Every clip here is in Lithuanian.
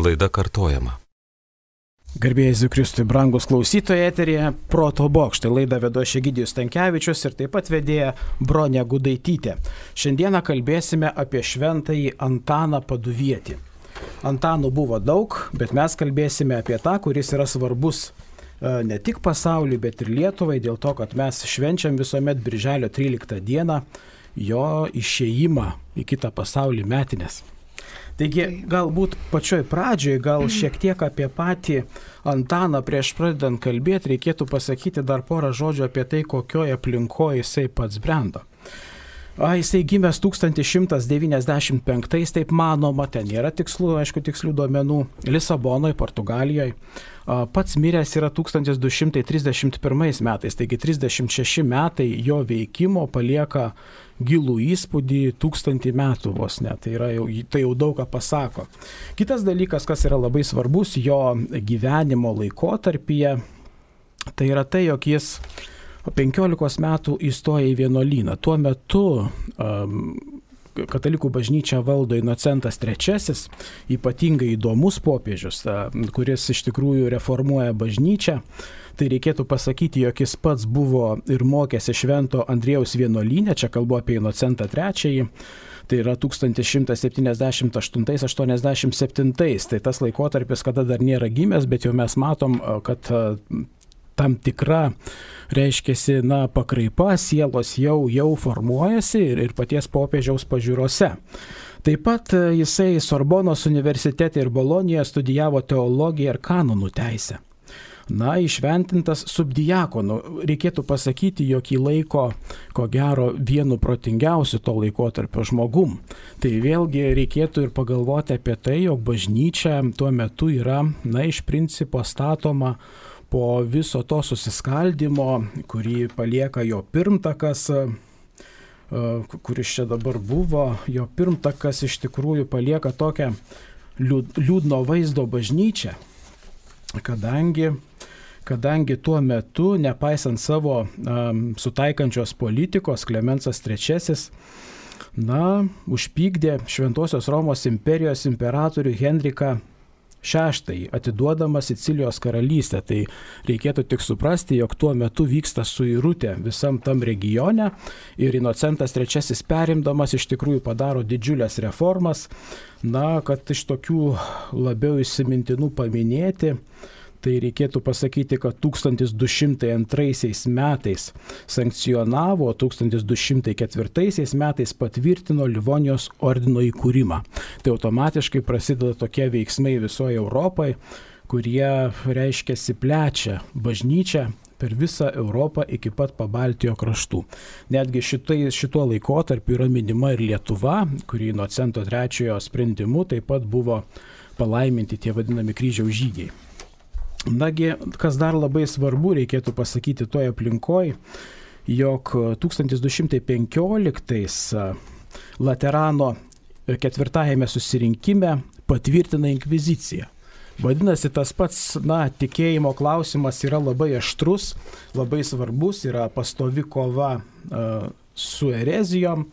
Laida kartojama. Garbėjai Jėzui Kristui, brangus klausytojai, eteryje Proto bokštai. Laidą vedu aš Egidijus Stankevičius ir taip pat vedėja Bronė Gudaitytė. Šiandieną kalbėsime apie šventąjį Antaną Paduvietį. Antanų buvo daug, bet mes kalbėsime apie tą, kuris yra svarbus ne tik pasauliui, bet ir Lietuvai, dėl to, kad mes švenčiam visuomet birželio 13 dieną jo išėjimą į kitą pasaulį metinės. Taigi, galbūt pačioj pradžioj, gal šiek tiek apie patį Antaną prieš pradedant kalbėti, reikėtų pasakyti dar porą žodžių apie tai, kokioje aplinkoje jisai pats brendo. Jisai gimęs 1195, taip manoma, ten nėra tikslių duomenų, Lisabonoje, Portugalijoje. Pats miręs yra 1231 metais, taigi 36 metai jo veikimo palieka gilų įspūdį 1000 metų vos ne, tai jau daug ką pasako. Kitas dalykas, kas yra labai svarbus jo gyvenimo laikotarpyje, tai yra tai, jog jis 15 metų įstoja į vienuolyną. Tuo metu katalikų bažnyčią valdo Inocentas III, ypatingai įdomus popiežius, kuris iš tikrųjų reformuoja bažnyčią. Tai reikėtų pasakyti, jog jis pats buvo ir mokėsi Švento Andriejaus vienuolyne, čia kalbu apie Inocentą III, tai yra 1178-87, tai tas laikotarpis, kada dar nėra gimęs, bet jau mes matom, kad tam tikra, reiškiasi, pakraipa sielos jau formuojasi ir paties popiežiaus pažiūrose. Taip pat jisai Sorbonos universitete ir Bolonijoje studijavo teologiją ir kanonų teisę. Įšventintas subdiakonu. Reikėtų pasakyti, jog jį laiko, ko gero, vienu protingiausiu to laikotarpio žmogum. Tai vėlgi reikėtų ir pagalvoti apie tai, jog bažnyčia tuo metu yra, iš principo statoma po viso to susiskaldimo, kurį palieka jo pirmtakas, kuris čia dabar buvo, jo pirmtakas iš tikrųjų palieka tokią liūdno vaizdo bažnyčią, kadangi tuo metu, nepaisant savo sutaikančios politikos, Klemensas III, užpykdė Šventosios Romos imperijos imperatorių Henriką VI, atiduodamas Sicilijos karalystę. Tai reikėtų tik suprasti, jog tuo metu vyksta suirutė visam tam regione ir Inocentas III perimdamas iš tikrųjų padaro didžiulės reformas. Kad iš tokių labiau įsimintinų paminėti, tai reikėtų pasakyti, kad 1202 metais sankcionavo, 1204 metais patvirtino Livonijos ordino įkūrimą. Tai automatiškai prasideda tokie veiksmai visoje Europoje, kurie, reiškiasi, plečia bažnyčią per visą Europą iki pat Pabaltijo kraštų. Netgi šituo laikotarpiu yra minima ir Lietuva, kuri Inocento III sprendimu taip pat buvo palaiminti tie vadinami kryžiaus žygiai. Kas dar labai svarbu, reikėtų pasakyti toje aplinkoje, jog 1215 Laterano 4 susirinkime patvirtina inkviziciją. Vadinasi, tas pats, tikėjimo klausimas yra labai aštrus, labai svarbus, yra pastovi kova su erezijom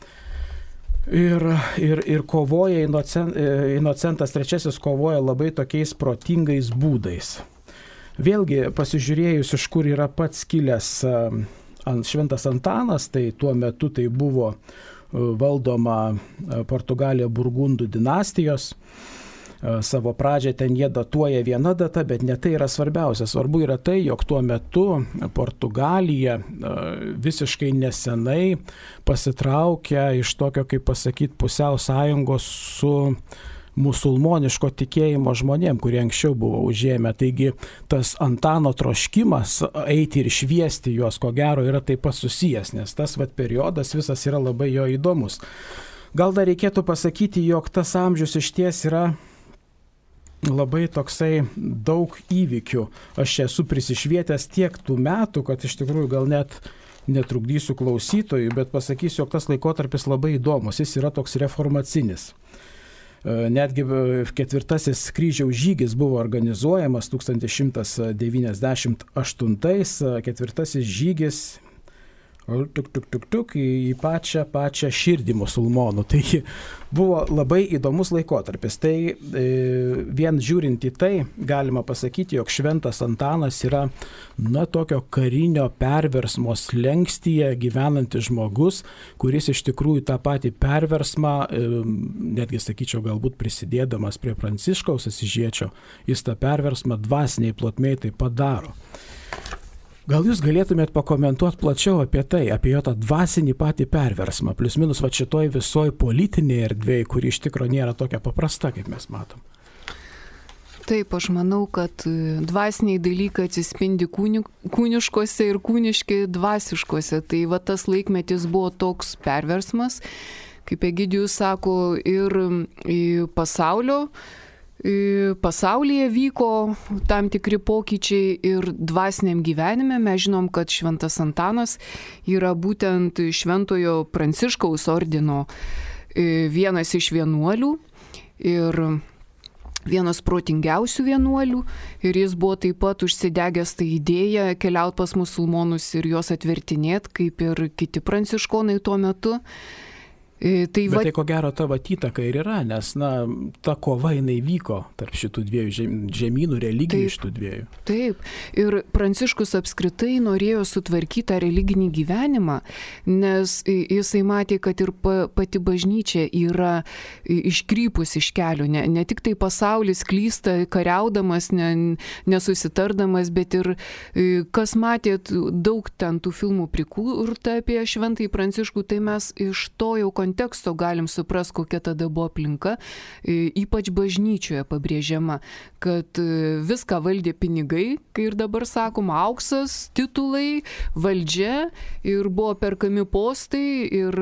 ir kovoja, Inocentas III kovoja labai tokiais protingais būdais. Vėlgi, pasižiūrėjus, iš kur yra pats kilęs Šventas Antanas, tai tuo metu tai buvo valdoma Portugalija Burgundų dinastijos. Savo pradžią ten jie datuoja viena data, bet ne tai yra svarbiausia. Svarbu yra tai, jog tuo metu Portugalija visiškai nesenai pasitraukia iš tokio, kaip pasakyti, pusiau sąjungos su musulmoniško tikėjimo žmonėm, kurie anksčiau buvo užėmę. Taigi tas Antano troškimas eiti ir šviesti juos, ko gero, yra taip pat susijęs, nes tas periodas visas yra labai jo įdomus. Gal dar reikėtų pasakyti, jog tas amžius išties yra labai toksai daug įvykių. Aš čia esu prisišvietęs tiek tų metų, kad iš tikrųjų gal net netrukdysiu klausytojui, bet pasakysiu, jog tas laikotarpis labai įdomus, jis yra toks reformacinis. Netgi 4 kryžiaus žygis buvo organizuojamas 1198, 4 žygis į pačią širdį musulmonų. Tai buvo labai įdomus laikotarpis. Tai vien žiūrint į tai, galima pasakyti, jog Šventas Antanas yra tokio karinio perversmo slenkstyje gyvenantis žmogus, kuris iš tikrųjų tą patį perversmą, netgi sakyčiau, galbūt prisidėdamas prie Pranciškaus Asyžiečio, jis tą perversmą dvasiniai plotmėj taip pat daro. Gal jūs galėtumėt pakomentuoti plačiau apie tai, apie jo tą dvasinį patį perversmą, plius minus šitoj visoj politinėje erdvėje, kuri iš tikrųjų nėra tokia paprasta, kaip mes matom. Taip, aš manau, kad dvasiniai dalykai atsispindi kūniškose ir kūniški dvasiškose. Tai va tas laikmetis buvo toks perversmas, kaip Egidijus sako, ir pasaulyje vyko tam tikri pokyčiai ir dvasiniam gyvenime. Mes žinom, kad Šventas Antanas yra būtent Šventojo Pranciškaus ordino vienas iš vienuolių ir vienas protingiausių vienuolių, ir jis buvo taip pat užsidegęs tą idėją keliauti pas musulmonus ir juos atvertinėti, kaip ir kiti pranciškonai tuo metu. Tai ko gero ta įtaka ir yra, nes ta kova jinai vyko tarp šitų dviejų žemynų, religijų šitų dviejų. Taip, ir Pranciškus apskritai norėjo sutvarkyti tą religinį gyvenimą, nes jisai matė, kad ir pati bažnyčia yra iškrypus iš kelio, ne tik tai pasaulis klysta kariaudamas, nesusitardamas, bet ir kas matėt daug ten tų filmų prikurta apie Šventąjį Pranciškų, tai mes iš to jau konteksto galim suprast, kokia tada buvo aplinka, ypač bažnyčioje pabrėžiama, kad viską valdė pinigai, kai ir dabar sakoma, auksas, titulai, valdžia, ir buvo perkami postai, ir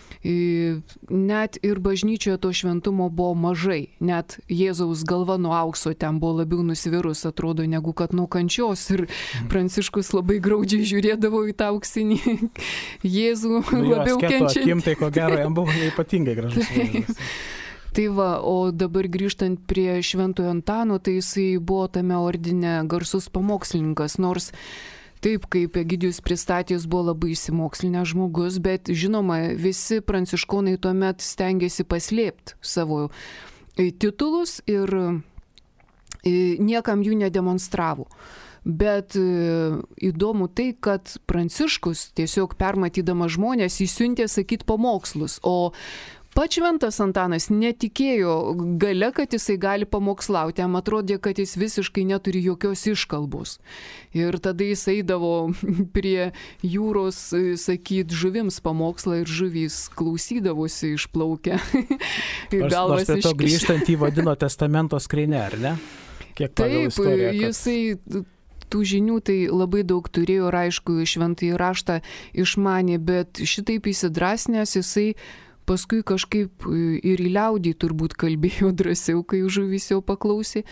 net ir bažnyčioje to šventumo buvo mažai. Net Jėzaus galva nuo aukso ten buvo labiau nusvirus, atrodo, negu kad nuo kančios. Ir Pranciškus labai graudžiai žiūrėdavo į tą auksinį Jėzų labiau kenčiantį. Akim, tai ko gero jam buvo ypatingai gražus vaizdas. Tai va, o dabar grįžtant prie Šventojo Antano, tai jisai buvo tame ordine garsus pamokslininkas, nors taip, kaip Egidijus pristatys, buvo labai įsimokslinęs žmogus, bet žinoma, visi pranciškonai tuomet stengiasi paslėpti savo titulus ir niekam jų nedemonstravo. Bet įdomu tai, kad Pranciškus tiesiog permatydamas žmonės įsiuntė sakyti pamokslus, o pats Šventas Antanas netikėjo gale, kad jisai gali pamokslauti, jam atrodė, kad jis visiškai neturi jokios iškalbos. Ir tada jis eidavo prie jūros sakyt žuvims pamokslą ir žuvys klausydavosi išplaukę. Nors prie to grįžtant į vadino testamento skrynę, ar ne? Kiek pagal istoriją, kad... jisai tų žinių tai labai daug turėjo ir aišku, Šventąjį raštą išmanė, bet šitaip įsidrasnęs jisai paskui kažkaip ir į liaudį turbūt kalbėjo drąsiau, kai žuvys jau paklausė.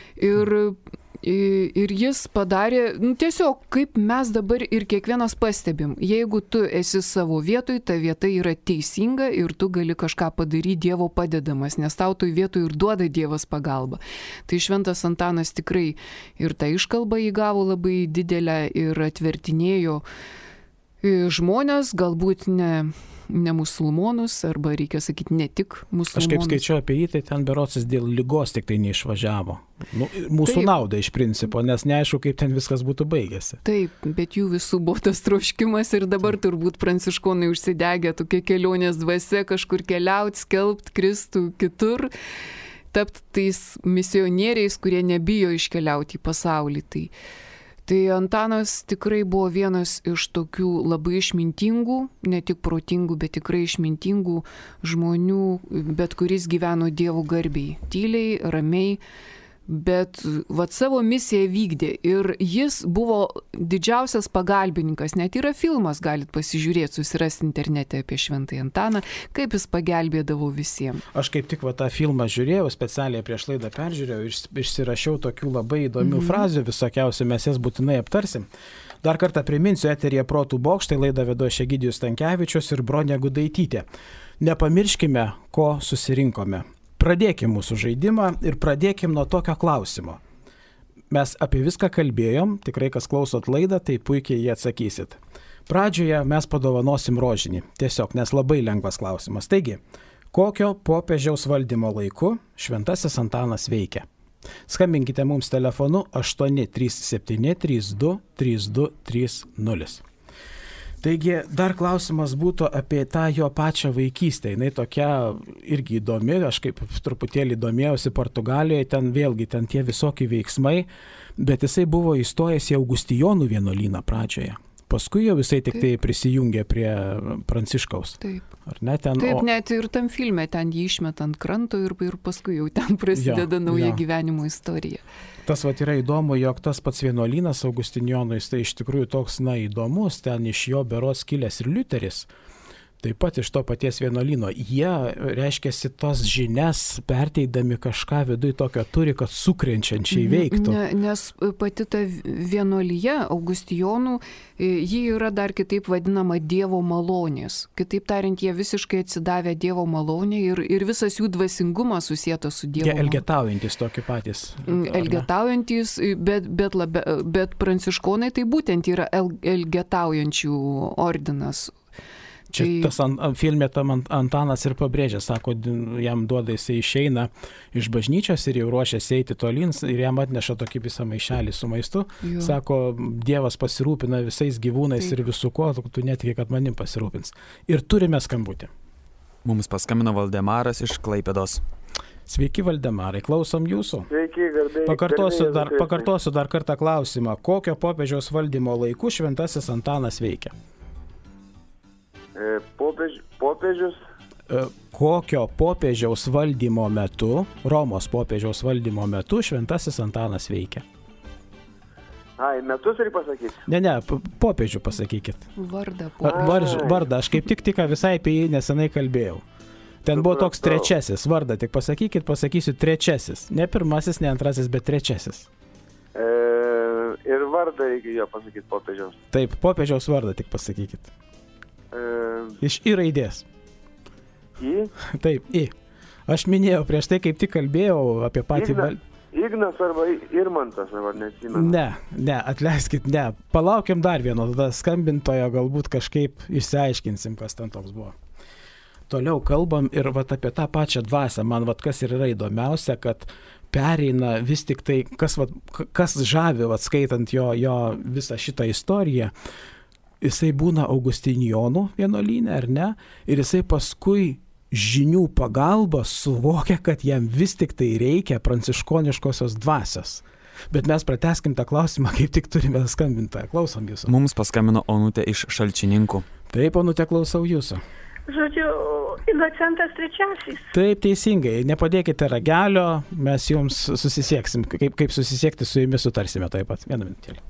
Ir jis padarė, tiesiog kaip mes dabar ir kiekvienas pastebim, jeigu tu esi savo vietoj, ta vieta yra teisinga ir tu gali kažką padaryti Dievo padedamas, nes tau toj vietoj ir duoda Dievas pagalbą. Tai Šventas Antanas tikrai ir tą iškalbą įgavo labai didelę ir atvertinėjo žmonės, galbūt ne musulmonus, arba reikia sakyti ne tik musulmonus. Aš kaip skaičiau apie jį, tai ten berocis dėl ligos tik tai neišvažiavo. Mūsų nauda iš principo, nes neaišku, kaip ten viskas būtų baigėsi. Taip, bet jų visų buvo tas troškimas ir dabar turbūt pranciškonai užsidegė tokia kelionės dvasia, kažkur keliauti, skelbti Kristų kitur, tapti tais misionieriais, kurie nebijo iškeliauti į pasaulį. Tai Antanas tikrai buvo vienas iš tokių labai išmintingų, ne tik protingų, bet tikrai išmintingų žmonių, bet kuris gyveno Dievo garbei, tyliai, ramiai, bet savo misiją vykdė ir jis buvo didžiausias pagalbininkas. Net yra filmas, galit pasižiūrėti, susirasti internete apie Šventąjį Antaną, kaip jis pagelbėdavo visiems. Aš kaip tik tą filmą žiūrėjau, specialiai prieš laidą peržiūrėjau, išsirašiau tokių labai įdomių frazių, visokiausių, mes jas būtinai aptarsim. Dar kartą priminsiu, eteryje Protų bokštai, laidą vedu aš Egidijus Stankevičius ir Bronė Gudaitytė. Nepamirškime, ko susirinkome. Pradėkim mūsų žaidimą ir pradėkim nuo tokio klausimo. Mes apie viską kalbėjom, tikrai kas klausot laidą, tai puikiai jį atsakysit. Pradžioje mes padovanosim rožinį. Tiesiog, nes labai lengvas klausimas. Taigi, kokio popiežiaus valdymo laiku Šventasis Antanas veikia? Skambinkite mums telefonu 837 32 32 30. Taigi, dar klausimas būtų apie tą jo pačią vaikystę. Jis tokia irgi įdomi, aš kaip truputėlį domėjausi Portugalijoje, ten vėlgi ten tie visokie veiksmai, bet jisai buvo įstojęs į Augustijonų vienuolyną pradžioje. Paskui jau jisai tik tai prisijungė prie Pranciškaus. Taip. Ar ne ten? Taip, net ir tam filme ten jį išmet ant kranto ir paskui jau ten prasideda nauja gyvenimo istorija. Tas yra įdomu, jog tas pats vienuolynas Augustinijonų, jis tai iš tikrųjų toks, įdomus, ten iš jo berods kilęs ir Liuteris, taip pat iš to paties vienuolyno. Jie, reiškiasi, tos žinias perteidami kažką viduj tokio turi, kad sukrenčiančiai veiktų. Nes pati ta vienuolyje Augustijonų, ji yra dar kitaip vadinama Dievo malonės. Kitaip tariant, jie visiškai atsidavę Dievo malonė ir visas jų dvasingumas susietas su Dievo malonė. Jie elgetaujantis tokie patys. Elgetaujantis, bet pranciškonai tai būtent yra elgetaujančių ordinas. Čia tas filme tam Antanas ir pabrėžia, sako, jam duoda, jisai išeina iš bažnyčios ir jau ruošiasi eiti tolyn ir jam atneša tokį visą maišelį su maistu. Jo. Sako, Dievas pasirūpina visais gyvūnais. Taip. Ir visų ko, tu netiki, kad manim pasirūpins. Ir turime skambutį. Mums paskambino Valdemaras iš Klaipėdos. Sveiki, Valdemarai, klausom jūsų. Sveiki, garbėjai. Pakartosiu dar kartą klausimą. Kokio popiežiaus valdymo laiku Šventasis Antanas veikia? Popiežius. Kokio popiežiaus valdymo metu, Romos popiežiaus valdymo metu Šventasis Antanas veikia? Metus reikia pasakyti? Ne, popiežių pasakykit. Vardą. Aš kaip tik visai apie jį nesenai kalbėjau. Ten buvo toks trečiasis, vardą tik pasakykit, pasakysiu trečiasis. Ne pirmasis, ne antrasis, bet trečiasis. Ir vardą reikia jo pasakyti popiežiaus. Taip, popiežiaus vardą tik pasakykit. Iš I raidės. I? Taip, I. Aš minėjau, prieš tai kaip tik kalbėjau apie patį... Ignas arba Irmantas, arba neatsimenu. Ne, atleiskit, ne. Palaukiam dar vieno, tada skambintojo galbūt kažkaip išsiaiškinsim, kas ten toks buvo. Toliau kalbam ir apie tą pačią dvasią. Man kas ir yra įdomiausia, kad pereina vis tik tai, kas žavi, skaitant jo visą šitą istoriją, jisai būna Augustinijonų vienuolyne, ar ne? Ir jisai paskui žinių pagalba suvokia, kad jam vis tik tai reikia pranciškoniškosios dvasios. Bet mes pratęskim tą klausimą, kaip tik turime skambintoją. Klausom jūsų. Mums paskambino Onutė iš Šalčininkų. Taip, Onutė, klausau jūsų. Žodžiu, Inocentas III. Taip, teisingai. Nepadėkite ragelio, mes jums susisieksim. Kaip susisiekti su jumis sutarsime taip pat. Vieną minutėlį.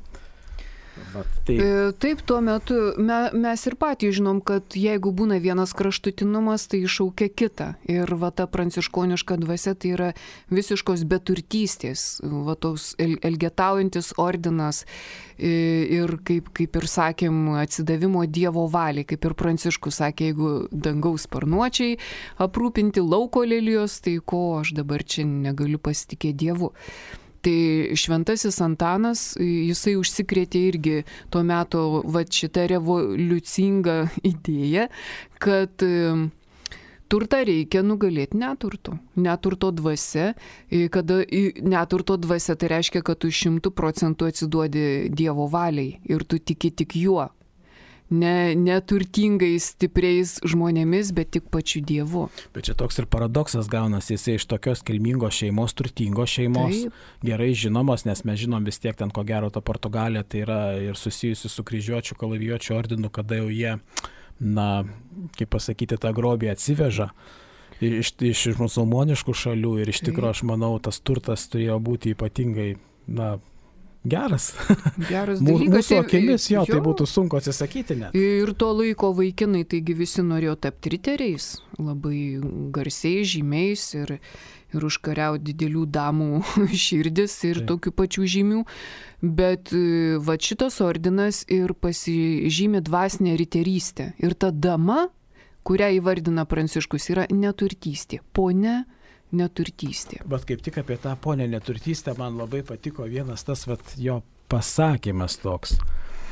Taip, tuo metu mes ir patys žinom, kad jeigu būna vienas kraštutinumas, tai iššaukia kitą. Ir ta pranciškoniška dvasia tai yra visiškos beturtystės, toks elgetaujantis ordinas ir kaip ir sakėm, atsidavimo Dievo valiai, kaip ir Pranciškus sakė, jeigu dangaus sparnuočiai aprūpinti lauko lelijos, tai ko aš dabar čia negaliu pasitikėti Dievu. Tai Šventasis Antanas, jisai užsikrėtė irgi tuo metu šitą revoliucingą idėją, kad turtą reikia nugalėti neturtu. Neturto dvasia, kada neturto dvasia tai reiškia, kad tu 100% atsiduodi Dievo valiai ir tu tiki tik juo. Ne turtingais, stipriais žmonėmis, bet tik pačiu Dievu. Bet čia toks ir paradoksas gaunasi, jisai iš tokios kilmingos šeimos, turtingos šeimos, taip, gerai žinomos, nes mes žinom vis tiek ten, ko gero, ta Portugalija tai yra ir susijusi su kryžiuočių, kalavijuočių ordinu, kada jau jie, kaip pasakyti, tą grobį atsiveža iš musulmoniškų šalių ir iš tikrųjų, aš manau, tas turtas turėjo būti ypatingai, geras dalykas. Mūsų akimis, tai būtų sunku atsisakyti net. Ir to laiko vaikinai, taigi visi norėjo tapti riteriais, labai garsiai, žymiais ir užkariauti didelių damų širdis ir tokių pačių žymių. Bet šitas ordinas ir pasižymi dvasinę riterystę. Ir ta dama, kurią įvardina Pranciškus, yra neturtystė. Ponia neturtystė. Bet kaip tik apie tą ponę neturtystę man labai patiko vienas tas jo pasakymas toks.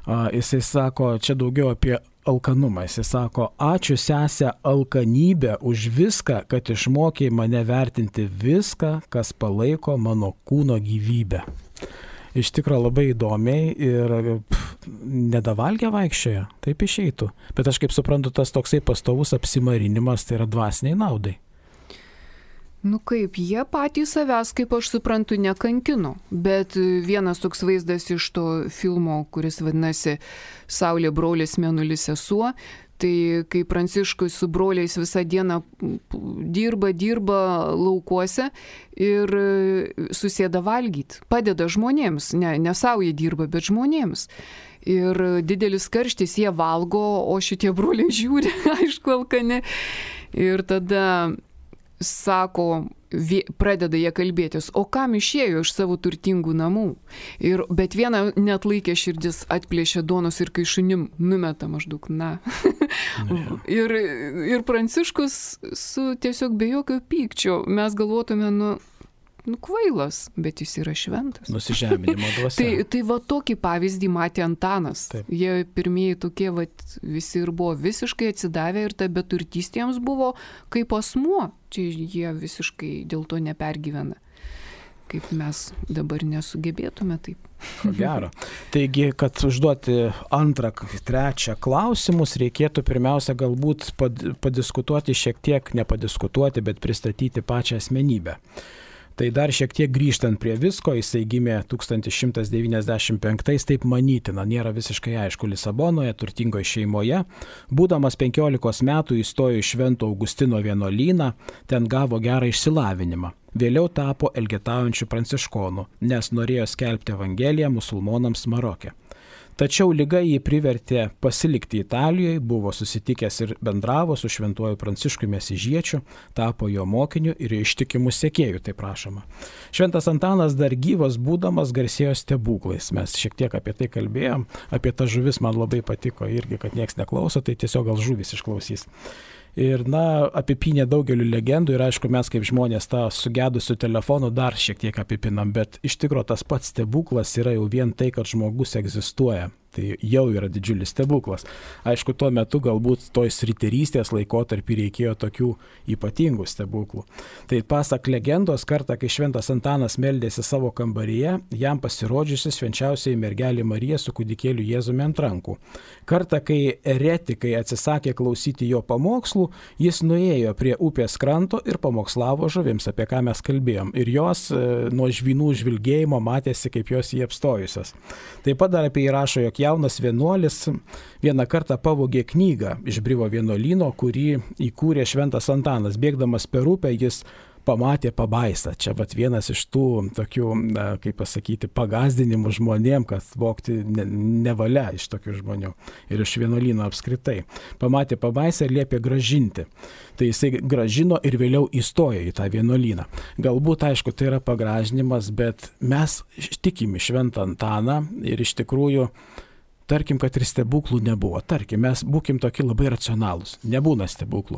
Jisai sako, čia daugiau apie alkanumą. Jisai sako, ačiū sesę alkanybę už viską, kad išmokė mane vertinti viską, kas palaiko mano kūno gyvybę. Iš tikrųjų labai įdomiai ir nedavalgę vaikščioja, taip išeitų. Bet aš kaip suprantu, tas toksai pastovus apsimarinimas tai yra dvasiniai naudai. Nu kaip, jie patys savęs, kaip aš suprantu, nekankino. Bet vienas toks vaizdas iš to filmo, kuris vadinasi Saulė, brolis, mėnulis, sesuo, tai kai Pranciškus su broliais visą dieną dirba laukuose ir susėda valgyti, padeda žmonėms, ne savo jie dirba, bet žmonėms. Ir didelis karštis, jie valgo, o šitie broliai žiūri, aišku, alkani. Ir tada sako, pradeda jie kalbėtis, o kam išėjo iš savo turtingų namų. Bet vieną net laikė širdis, atplėšė duonos ir kai šunim numeta maždaug, na. ir Pranciškus su tiesiog be jokio pykčio, mes galvotume, nu kvailas, bet jis yra šventas. Nusižeminimo dvasia. Tai va tokį pavyzdį matė Antanas. Taip. Jie pirmieji tokie, visi ir buvo visiškai atsidavę ir ta beturtystė jiems buvo kaip asmuo. Čia jie visiškai dėl to nepergyvena. Kaip mes dabar nesugebėtume taip. Ko gero. Taigi, kad užduoti antrą, trečią klausimus, reikėtų pirmiausia galbūt padiskutuoti šiek tiek, nepadiskutuoti, bet pristatyti pačią asmenybę. Tai dar šiek tiek grįžtant prie visko, jisai gimė 1195, taip manytina, nėra visiškai aišku, Lisabonoje, turtingoje šeimoje. Būdamas 15 metų įstojo į Švento Augustino vienuolyną, ten gavo gerą išsilavinimą. Vėliau tapo elgetaujančiu pranciškonu, nes norėjo skelbti evangeliją musulmonams Maroke. Tačiau liga jį privertė pasilikti Italijoje, buvo susitikęs ir bendravo su šventuoju Pranciškumi Asyžiečiu, tapo jo mokiniu ir ištikimų sekėjų, taip prašoma. Šventas Antanas dar gyvas būdamas garsėjo stebuklais. Mes šiek tiek apie tai kalbėjom, apie tą žuvis man labai patiko irgi, kad nieks neklauso, tai tiesiog gal žuvis išklausys. Ir, apipynė daugeliu legendų ir aišku, mes kaip žmonės tą sugedusių telefonų dar šiek tiek apipinam, bet iš tikrųjų tas pats stebuklas yra jau vien tai, kad žmogus egzistuoja. Tai jau yra didžiulis stebuklas. Aišku, tuo metu galbūt toj sriterystės laikotarpį reikėjo tokių ypatingų stebuklų. Tai pasak legendos, kartą, kai šventas Antanas meldėsi savo kambaryje, jam pasirodžiusi švenčiausioji mergelė Marija su kūdikėliu Jėzumi ant rankų. Kartą, kai eretikai atsisakė klausyti jo pamokslų, jis nuėjo prie upės kranto ir pamokslavo žuvims, apie ką mes kalbėjom. Ir jos nuo žvynų žvilgėjimo matėsi, kaip jos jį apstojusios. Taip pat dar apie jį rašo, jog jaunas vienuolis vieną kartą pavogė knygą iš Brivo vienuolyno, kurį įkūrė šventas Antanas. Bėgdamas per upę jis pamatė pabaisą. Čia vienas iš tų tokių, kaip pasakyti, pagazdinimų žmonėm, kad vogti nevalia iš tokių žmonių ir iš vienuolyno apskritai. Pamatė pabaisą ir liepė gražinti. Tai jisai gražino ir vėliau įstojo į tą vienuolyną. Galbūt, aišku, tai yra pagražinimas, bet mes tikime šventą Antaną ir iš tikrųjų tarkim, kad ir stebuklų nebuvo. Tarkim, mes būkim tokie labai racionalūs. Nebūna stebuklų.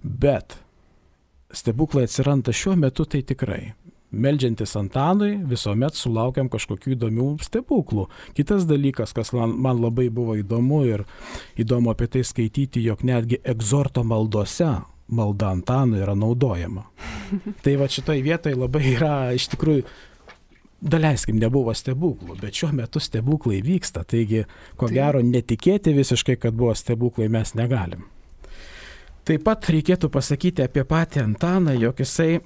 Bet stebuklai atsiranda šiuo metu, tai tikrai. Meldžiantis Antanui visuomet sulaukiam kažkokių įdomių stebuklų. Kitas dalykas, kas man labai buvo įdomu ir įdomu apie tai skaityti, jog netgi egzorto maldose malda Antanui yra naudojama. Tai šitoj vietoj labai yra iš tikrųjų, daleiskim, nebuvo stebuklų, bet šiuo metu stebuklai vyksta, taigi ko gero netikėti visiškai, kad buvo stebuklai, mes negalim. Taip pat reikėtų pasakyti apie patį Antaną, jog jisai,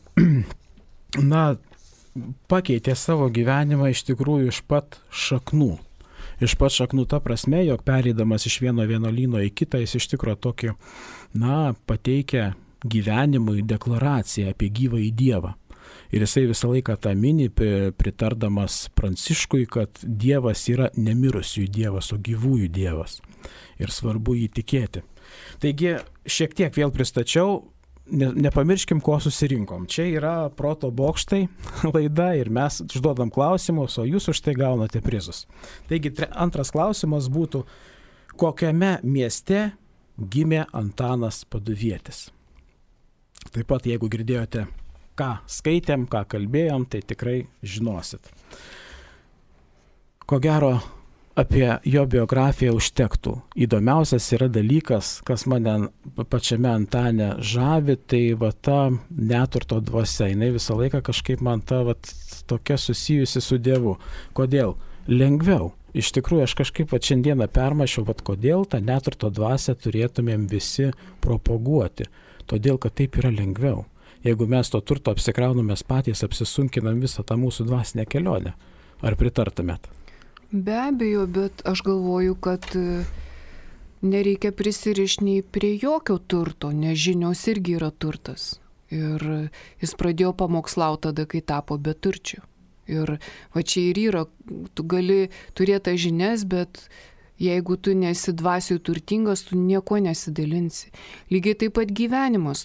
pakeitė savo gyvenimą iš tikrųjų iš pat šaknų. Iš pat šaknų ta prasme, jog pereidamas iš vieno vienuolyno į kitą, jis iš tikrųjų tokį, pateikia gyvenimui deklaraciją apie gyvąjį Dievą. Ir jisai visą laiką tą mini, pritardamas Pranciškui, kad Dievas yra nemirusiųjų Dievas, o gyvųjų Dievas. Ir svarbu jį tikėti. Taigi, šiek tiek vėl pristačiau, nepamirškim, ko susirinkom. Čia yra Proto bokštai laida ir mes užduodam klausimus, o jūs už tai gaunate prizus. Taigi, antras klausimas būtų, kokiame mieste gimė Antanas Paduvietis? Taip pat, jeigu girdėjote, ką skaitėm, ką kalbėjom, tai tikrai žinosit. Ko gero, apie jo biografiją užtektų. Įdomiausias yra dalykas, kas mane pačiame Antane žavi, tai va ta neturto dvasia. Jis visą laiką kažkaip man ta tokia susijusi su Dievu. Kodėl? Lengviau. Iš tikrųjų, aš kažkaip šiandieną permačiau, kodėl tą neturto dvasią turėtumėm visi propaguoti. Todėl, kad taip yra lengviau. Jeigu mes to turto apsikraunam, mes patys apsisunkinam visą tą mūsų dvasinę kelionę. Ar pritartumėt? Be abejo, bet aš galvoju, kad nereikia prisirišti nei prie jokio turto, nes žinios irgi yra turtas. Ir jis pradėjo pamokslauti tada, kai tapo beturčiu. Ir va čia ir yra, tu gali turėti žinias, bet jeigu tu nesi dvasioj turtingas, tu nieko nesidalinsi. Lygiai taip pat gyvenimas.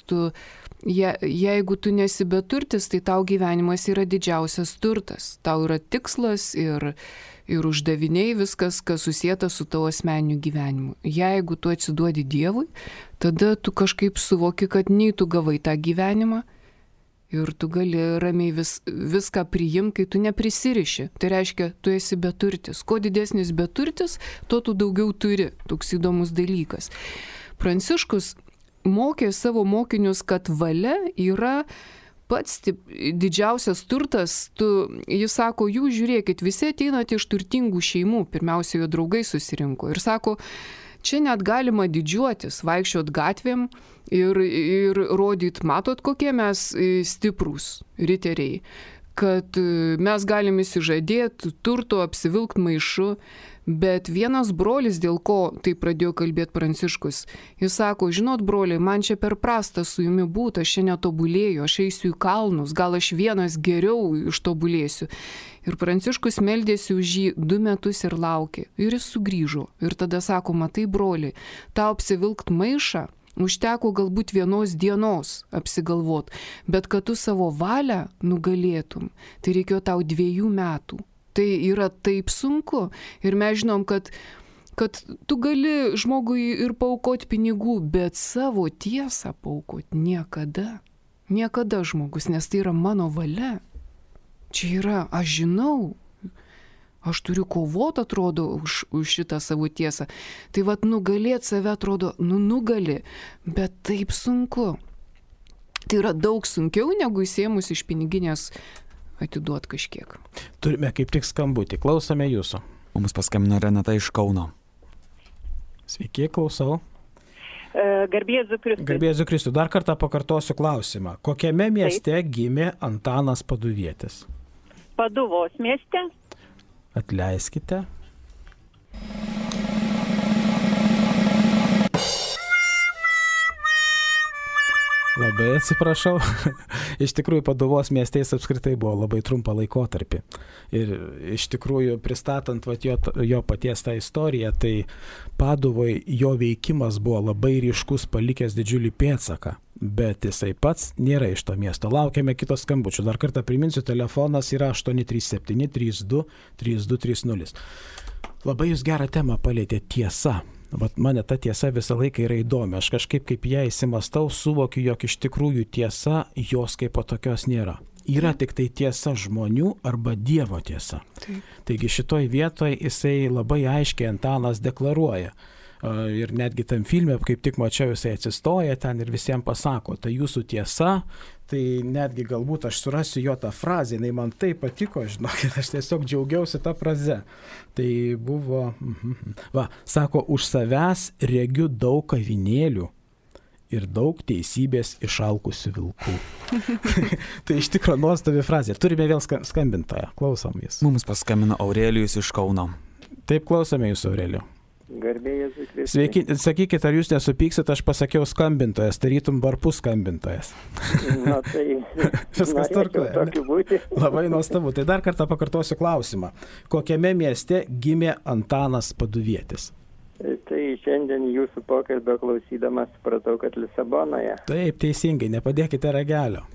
Jeigu tu nesi beturtis, tai tau gyvenimas yra didžiausias turtas. Tau yra tikslas ir uždaviniai, viskas, kas susieta su tavo asmeniniu gyvenimu. Jeigu tu atsiduodi Dievui, tada tu kažkaip suvoki, kad nei tu gavai tą gyvenimą ir tu gali ramiai viską priimti, kai tu neprisiriši. Tai reiškia, tu esi beturtis. Kuo didesnis beturtis, tuo tu daugiau turi. Toks įdomus dalykas. Pranciškus mokė savo mokinius, kad valia yra pats didžiausias turtas. Jis sako, jūs žiūrėkit, visi ateinate iš turtingų šeimų, pirmiausia, jo draugai susirinko. Ir sako, čia net galima didžiuotis, vaikščiot gatvėm ir rodyt, matot, kokie mes stiprūs riteriai, kad mes galim įsižadėti turto, apsivilkt maišu. Bet vienas brolis, dėl ko tai pradėjo kalbėti Pranciškus, jis sako, žinot, broliai, man čia per prasta su jumi būti, aš čia netobulėju, aš eisiu į kalnus, gal aš vienas geriau ištobulėsiu. Ir Pranciškus meldėsi už jį 2 metus ir laukė. Ir jis sugrįžo. Ir tada sako, matai, broliai, tau apsivilkt maišą užteko galbūt 1 dienos apsigalvot, bet kad tu savo valią nugalėtum, tai reikėjo tau 2 metų. Tai yra taip sunku. Ir mes žinom, kad tu gali žmogui ir paaukoti pinigų, bet savo tiesą paaukoti niekada. Niekada žmogus, nes tai yra mano valia. Čia yra, aš žinau, aš turiu kovoti, atrodo, už šitą savo tiesą. Tai nugalėti save atrodo, nugali, bet taip sunku. Tai yra daug sunkiau, negu įsėmus iš piniginės atiduot kažkiek. Turime kaip tik skambutį. Klausome jūsų. Mums paskambino Renata iš Kauno. Sveiki, klausau. Garbė Jėzui Kristui. Garbė Jėzui Kristui. Dar kartą pakartosiu klausimą. Kokiame mieste gimė Antanas Paduvietis? Paduvos mieste. Atleiskite. Labai atsiprašau. Iš tikrųjų, Paduvos mieste jis apskritai buvo labai trumpą laikotarpį. Ir iš tikrųjų, pristatant jo paties tą istoriją, tai Paduvoje jo veikimas buvo labai ryškus, palikęs didžiulį pėdsaką. Bet jisai pats nėra iš to miesto. Laukiame kitos skambučių. Dar kartą priminsiu, telefonas yra 837 32 32 30. Labai jūs gerą temą palėtė tiesa. Mane ta tiesa visą laiką yra įdomi. Aš kažkaip kaip ją įsimastau, suvokiu, jog iš tikrųjų tiesa jos kaip po tokios nėra. Yra tik tai tiesa žmonių arba Dievo tiesa. Taigi šitoj vietoje jisai labai aiškiai Antanas deklaruoja. Ir netgi tam filme, kaip tik mačiau, jisai atsistoja ten ir visiems pasako, tai jūsų tiesa, tai netgi galbūt aš surasiu jo tą frazę, jinai man taip patiko, žinokit, aš tiesiog džiaugiausi tą frazę. Tai buvo, sako, už savęs regiu daug avinėlių ir daug teisybės išalkusių vilkų. Tai iš tikrųjų nuostabi frazė. Turime vėl skambintoją, klausom jis. Mums paskambino Aurelijus iš Kauno. Taip, klausome jūsų, Aurelijų. Garbė Jėzui Kristui. Sveiki, sakykit, ar jūs nesupyksit, aš pasakiau skambintojas, tarytum varpų skambintojas. Na tai, viskas tvarkoja. būti. Labai nuostabu. Tai dar kartą pakartosiu klausimą. Kokiame mieste gimė Antanas Paduvietis? Tai šiandien jūsų pokalbio klausydamas supratau, kad Lisabonoje. Taip, teisingai, nepadėkite ragelio.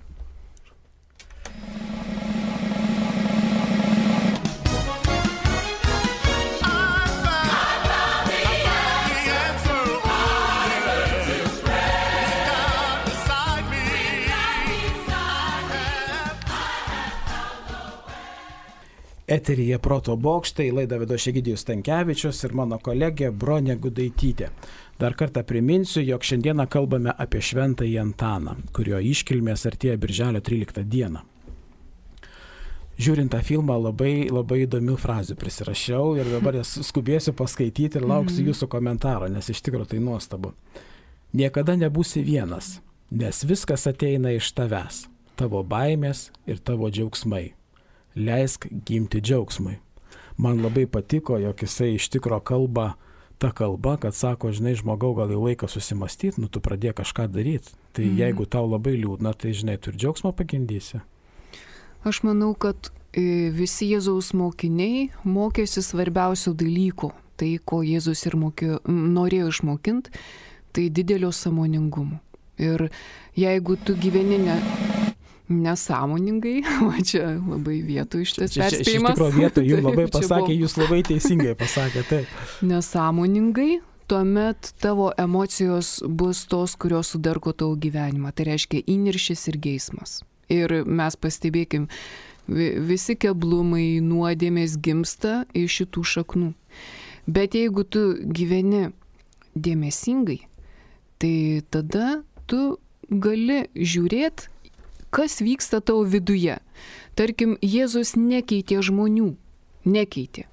Eteryje Proto bokštai, laidą vedo Egidijus Stankevičius ir mano kolegė Bronė Gudaitytė. Dar kartą priminsiu, jog šiandieną kalbame apie Šventąjį Antaną, kurio iškilmės artėja birželio 13 dieną. Žiūrint tą filmą, labai įdomių frazių prisirašiau ir dabar jas skubėsiu paskaityti ir lauksiu jūsų komentaro, nes iš tikrųjų tai nuostabu. Niekada nebūsi vienas, nes viskas ateina iš tavęs, tavo baimės ir tavo džiaugsmai. Leisk gimti džiaugsmui. Man labai patiko, jog jisai iš tikro kalba ta kalba, kad sako, žinai, žmogau, gal jau laikas susimastyti, tu pradėk kažką daryti. Tai jeigu tau labai liūdna, tai žinai, tu ir džiaugsmą pagimdysi. Aš manau, kad visi Jėzaus mokiniai mokėsi svarbiausių dalykų. Tai, ko Jėzus ir norėjo išmokinti, tai didelio sąmoningumo. Ir jeigu tu gyveni nesąmoningai, o čia labai vietų iš ties perspėjimas. Iš tikrųjų vietų jums labai pasakė, jūs labai teisingai pasakė, taip. Nesąmoningai, tuomet tavo emocijos bus tos, kurios sudarko tavo gyvenimą. Tai reiškia įniršis ir geismas. Ir mes pastebėkim, visi keblumai, nuodėmės gimsta iš šitų šaknų. Bet jeigu tu gyveni dėmesingai, tai tada tu gali žiūrėti, kas vyksta tavo viduje. Tarkim, Jėzus nekeitė žmonių, nekeitė.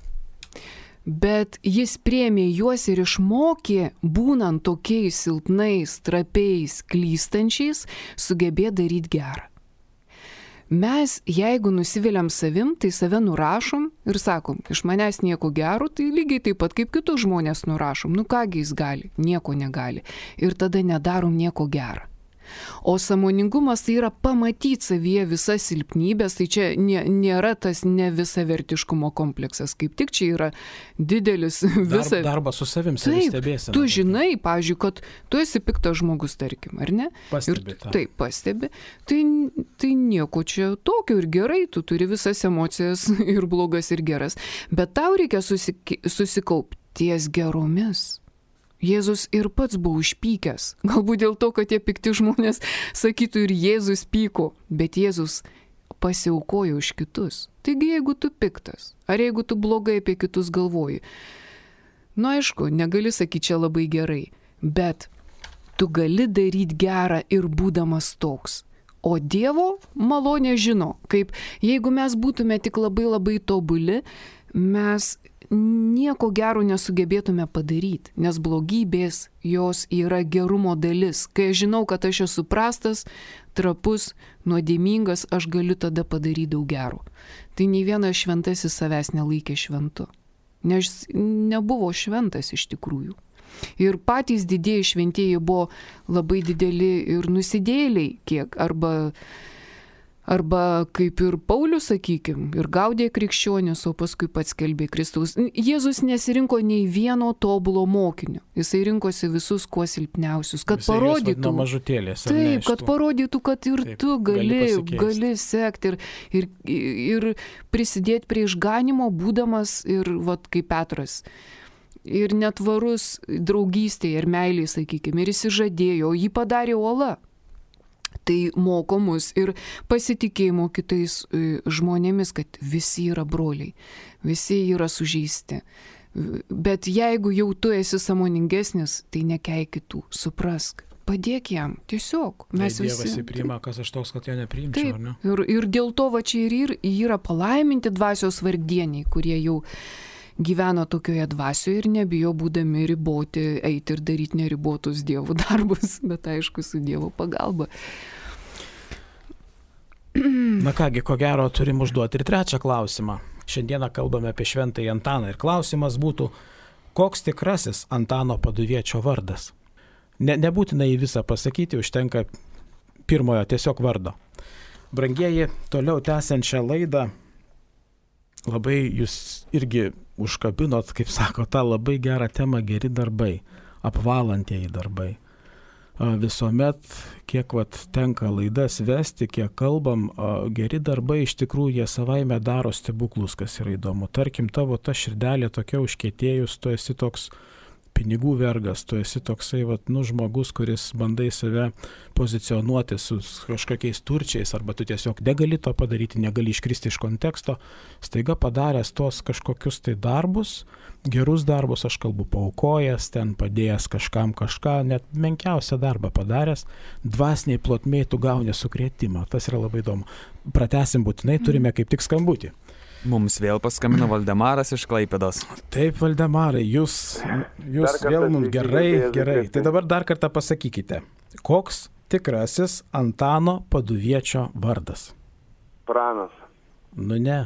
Bet jis priėmė juos ir išmokė, būnant tokiais silpnais, trapiais, klystančiais, sugebė daryti gerą. Mes, jeigu nusiviliam savim, tai save nurašom ir sakom, iš manęs nieko gero, tai lygiai taip pat kaip kitus žmonės nurašom. Nu kągi jis gali, nieko negali. Ir tada nedarom nieko gerą. O sąmoningumas tai yra pamatyti savyje visas silpnybės, tai čia nėra tas nevisavertiškumo kompleksas, kaip tik čia yra didelis darbas su savim, savistebėsena. Tu žinai, pavyzdžiui, kad tu esi piktas žmogus, tarkim, ar ne? Pastebi. Taip, pastebi. Tai nieko čia tokio ir gerai, tu turi visas emocijas ir blogas ir geras, bet tau reikia susikaupti ties geromis. Jėzus ir pats buvo užpykęs. Galbūt dėl to, kad tie pikti žmonės sakytų ir Jėzus pyko, bet Jėzus pasiaukojo už kitus. Taigi jeigu tu piktas, ar jeigu tu blogai apie kitus galvoji, aišku, negali sakyti čia labai gerai, bet tu gali daryti gerą ir būdamas toks. O Dievo malonė žino, kaip jeigu mes būtume tik labai tobuli, mes nieko gero nesugebėtume padaryti, nes blogybės jos yra gerumo dalis. Kai aš žinau, kad aš esu prastas, trapus, nuodėmingas, aš galiu tada padaryti daug gero. Tai nei vienas šventasis savęs nelaikė šventu, nes nebuvo šventas iš tikrųjų. Ir patys didieji šventieji buvo labai dideli ir nusidėjėliai, kiek arba kaip ir Paulius, sakykim, ir gaudė krikščionis, o paskui pats skelbė Kristaus. Jėzus nesirinko nei vieno tobulo mokinio. Jisai rinkosi visus kuo silpniausius, kad parodytų. Taip, kad parodytų, kad ir taip, tu gali sekti ir prisidėti prie išganimo, būdamas ir kaip Petras. Ir netvarus draugystėje ir meilėje, sakykime, ir išsižadėjo, jį padarė uola. Tai moko mus ir pasitikėjimo kitais žmonėmis, kad visi yra broliai, visi yra sužeisti. Bet jeigu jau tu esi sąmoningesnis, tai nekeik kitų, suprask, padėk jam, tiesiog. Mes tai visi. Dievas įpriima, kas aš toks, kad jo nepriimčiau, ar ne? Ir dėl to va čia ir yra palaiminti dvasios vargdieniai, kurie jau gyveno tokioje dvasioje ir nebijo būdami riboti, eiti ir daryti neribotus Dievo darbus, bet aišku, su Dievo pagalba. Na kągi, ko gero turim užduoti ir trečią klausimą. Šiandieną kalbame apie Šventąjį Antaną ir klausimas būtų, koks tikrasis Antano Paduviečio vardas? Nebūtina į visą pasakyti, užtenka pirmojo tiesiog vardo. Brangieji, toliau tęsiant šią laidą, labai jūs irgi užkabinot, kaip sako, tą labai gerą temą geri darbai, apvalantieji darbai. Visuomet, kiek tenka laidas vesti, kiek kalbam, geri darbai iš tikrųjų jie savaime daro stebuklus, kas yra įdomu. Tarkim, tavo ta širdelė tokia užkietėjus, tu esi toks pinigų vergas, tu esi toksai žmogus, kuris bandai save pozicionuoti su kažkokiais turčiais, arba tu tiesiog negali to padaryti, negali iškristi iš konteksto, staiga padaręs tos kažkokius tai darbus, gerus darbus, aš kalbu, paaukojęs, ten padėjęs kažkam kažką, net menkiausią darbą padaręs, dvasiniai plotmėj tu gauni sukrėtimą. Tas yra labai įdomu. Pratęsim būtinai, turime kaip tik skambutį. Mums vėl paskambino Valdemaras iš Klaipėdos. Taip, Valdemarai, jūs vėl mums gerai. Tai dabar dar kartą pasakykite, koks tikrasis Antano Paduviečio vardas? Pranas. Nu ne.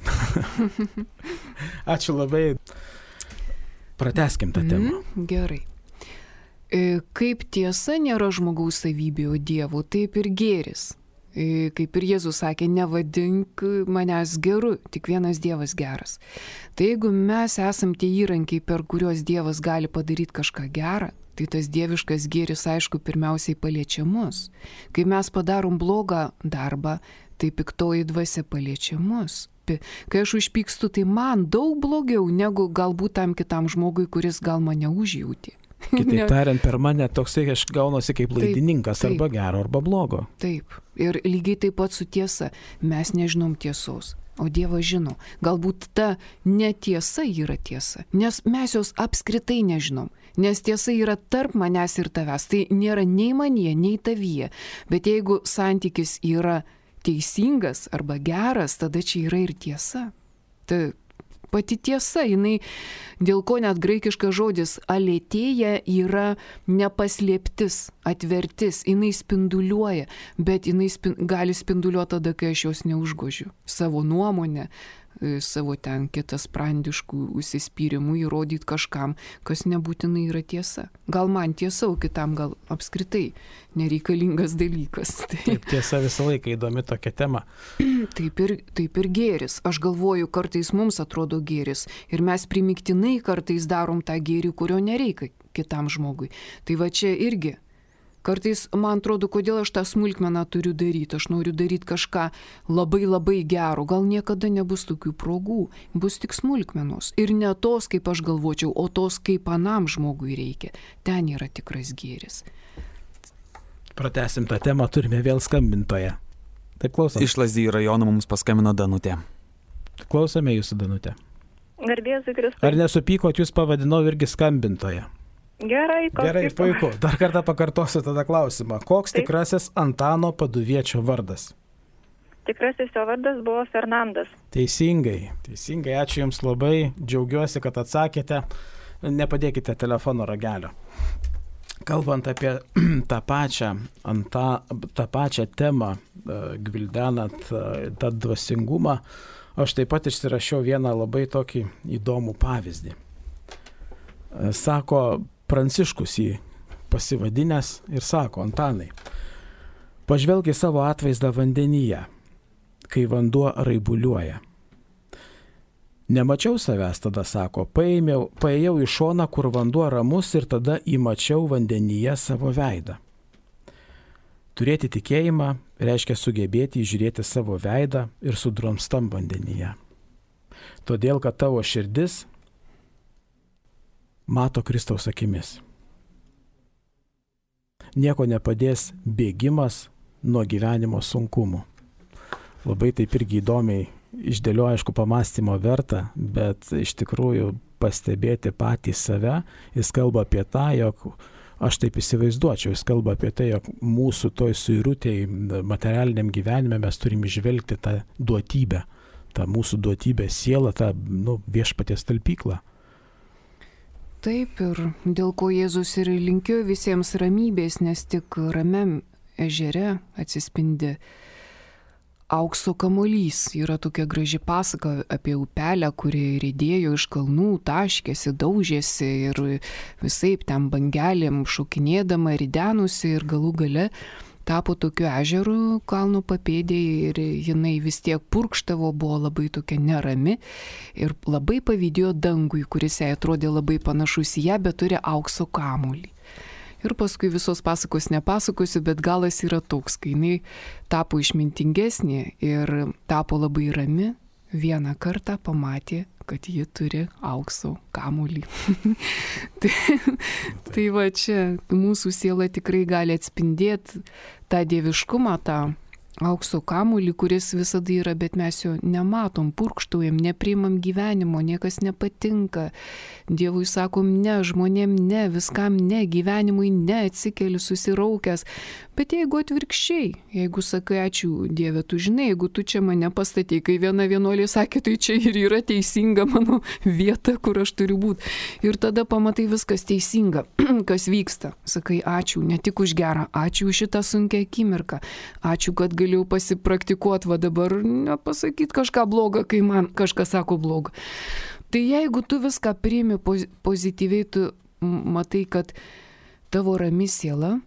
Ačiū labai. Pratęskim tą temą. Gerai. Kaip tiesa nėra žmogaus savybė, o Dievo, taip ir gėris. Kaip ir Jėzus sakė, nevadink manęs geru, tik vienas Dievas geras. Tai jeigu mes esam tie įrankiai, per kuriuos Dievas gali padaryti kažką gerą, tai tas dieviškas gėris, aišku, pirmiausiai paliečia mus. Kai mes padarom blogą darbą, tai piktoji dvasia paliečia mus. Kai aš užpykstu, tai man daug blogiau negu galbūt tam kitam žmogui, kuris gal mane užjauti. Kitaip tariant, per mane toksai aš gaunuosi kaip laidininkas, arba gero, arba blogo. Taip. Ir lygiai taip pat su tiesa. Mes nežinom tiesos, o Dievas žino. Galbūt ta netiesa yra tiesa, nes mes jos apskritai nežinom. Nes tiesa yra tarp manęs ir tavęs. Tai nėra nei manyje, nei tavyje. Bet jeigu santykis yra teisingas arba geras, tada čia yra ir tiesa. Tai pati tiesa, jinai, dėl ko net graikiškas žodis alėtėja yra nepaslėptis, atvertis, jinai spinduliuoja, bet jinai gali spinduliuoti tada, kai aš jos neužgožiu. Savo nuomonę, savo ten kitas prandiškų užsispyrimų įrodyti kažkam, kas nebūtinai yra tiesa. Gal man tiesa, o kitam gal apskritai nereikalingas dalykas. Taip, tiesa visą laiką įdomi tokia tema. Taip ir gėris. Aš galvoju, kartais mums atrodo gėris ir mes primiktinai kartais darom tą gėrį, kurio nereikia kitam žmogui. Tai va čia irgi. Kartais man atrodo, kodėl aš tą smulkmeną turiu daryti. Aš noriu daryti kažką labai labai gero. Gal niekada nebus tokių progų. Bus tik smulkmenos. Ir ne tos, kaip aš galvočiau, o tos, kaip anam žmogui reikia. Ten yra tikras gėris. Pratęsim tą temą, turime vėl skambintoją. Taip, klausom. Iš Lazdijų rajono mums paskambino Danutė. Klausome jūsų, Danutė. Garbės Kristus. Ar nesupykot, jūs pavadinau irgi skambintoją? Gerai, puiku. Dar kartą pakartosiu tada klausimą. Koks tikrasis Antano Paduviečio vardas? Tikrasis jo vardas buvo Fernandas. Teisingai. Ačiū Jums labai. Džiaugiuosi, kad atsakėte. Nepadėkite telefono ragelio. Kalbant apie tą pačią temą, gvildenant tą dvasingumą, aš taip pat išsirašiau vieną labai tokį įdomų pavyzdį. Sako, Pranciškus jį pasivadinęs ir sako, Antanai, pažvelk į savo atvaizdą vandenyje, kai vanduo raibuliuoja. Nemačiau savęs, tada sako, paėjau į šoną, kur vanduo ramus ir tada įmačiau vandenyje savo veidą. Turėti tikėjimą reiškia sugebėti įžiūrėti savo veidą ir sudrumstam vandenyje. Todėl, kad tavo širdis mato Kristaus akimis. Nieko nepadės bėgimas nuo gyvenimo sunkumų. Labai taip irgi įdomiai išdėlioja, aišku, pamąstymo verta, bet iš tikrųjų pastebėti patį save, jis kalba apie tą, jog aš taip įsivaizduočiau, jis kalba apie tai, jog mūsų toj suirutėj materialiniam gyvenime mes turim išvelgti tą duotybę, tą mūsų duotybę sielą, tą viešpaties talpyklą. Taip, ir dėl ko Jėzus ir linkėjo visiems ramybės, nes tik ramiam ežere atsispindi aukso kamuolys. Yra tokia graži pasaka apie upelę, kuri riedėjo iš kalnų, taškėsi, daužėsi ir visaip ten bangelėm šokinėdama, ridenusi ir galų gale tapo tokiu ežeru kalno papėdėje ir jinai vis tiek purkštavo, buvo labai tokia nerami ir labai pavydėjo dangui, kuris jai atrodė labai panašus į ją, bet turi aukso kamuolį. Ir paskui visos pasakos nepasakosiu, bet galas yra toks, kai jinai tapo išmintingesnė ir tapo labai rami, vieną kartą pamatė kad ji turi aukso kamuolį. tai va čia mūsų siela tikrai gali atspindėti tą dieviškumą, tą aukso kamuolį, kuris visada yra, bet mes jo nematom, purkštaujam, nepriimam gyvenimo, niekas nepatinka. Dievui sakom ne, žmonėm ne, viskam ne, gyvenimui ne, atsikeli susiraukęs. Bet jeigu atvirkščiai, jeigu sakai ačiū Dieve, tu žinai, jeigu tu čia mane pastatei, kai viena vienuolė sakė, tai čia ir yra teisinga mano vieta, kur aš turiu būti. Ir tada pamatai viskas teisinga, kas vyksta. Sakai ačiū, ne tik už gerą, ačiū už šitą sunkią akimirką, ačiū, kad galėjau pasipraktikuoti, va dabar nepasakyti kažką blogą, kai man kažkas sako blogą. Tai jeigu tu viską priimi pozityviai, tu matai, kad tavo rami siela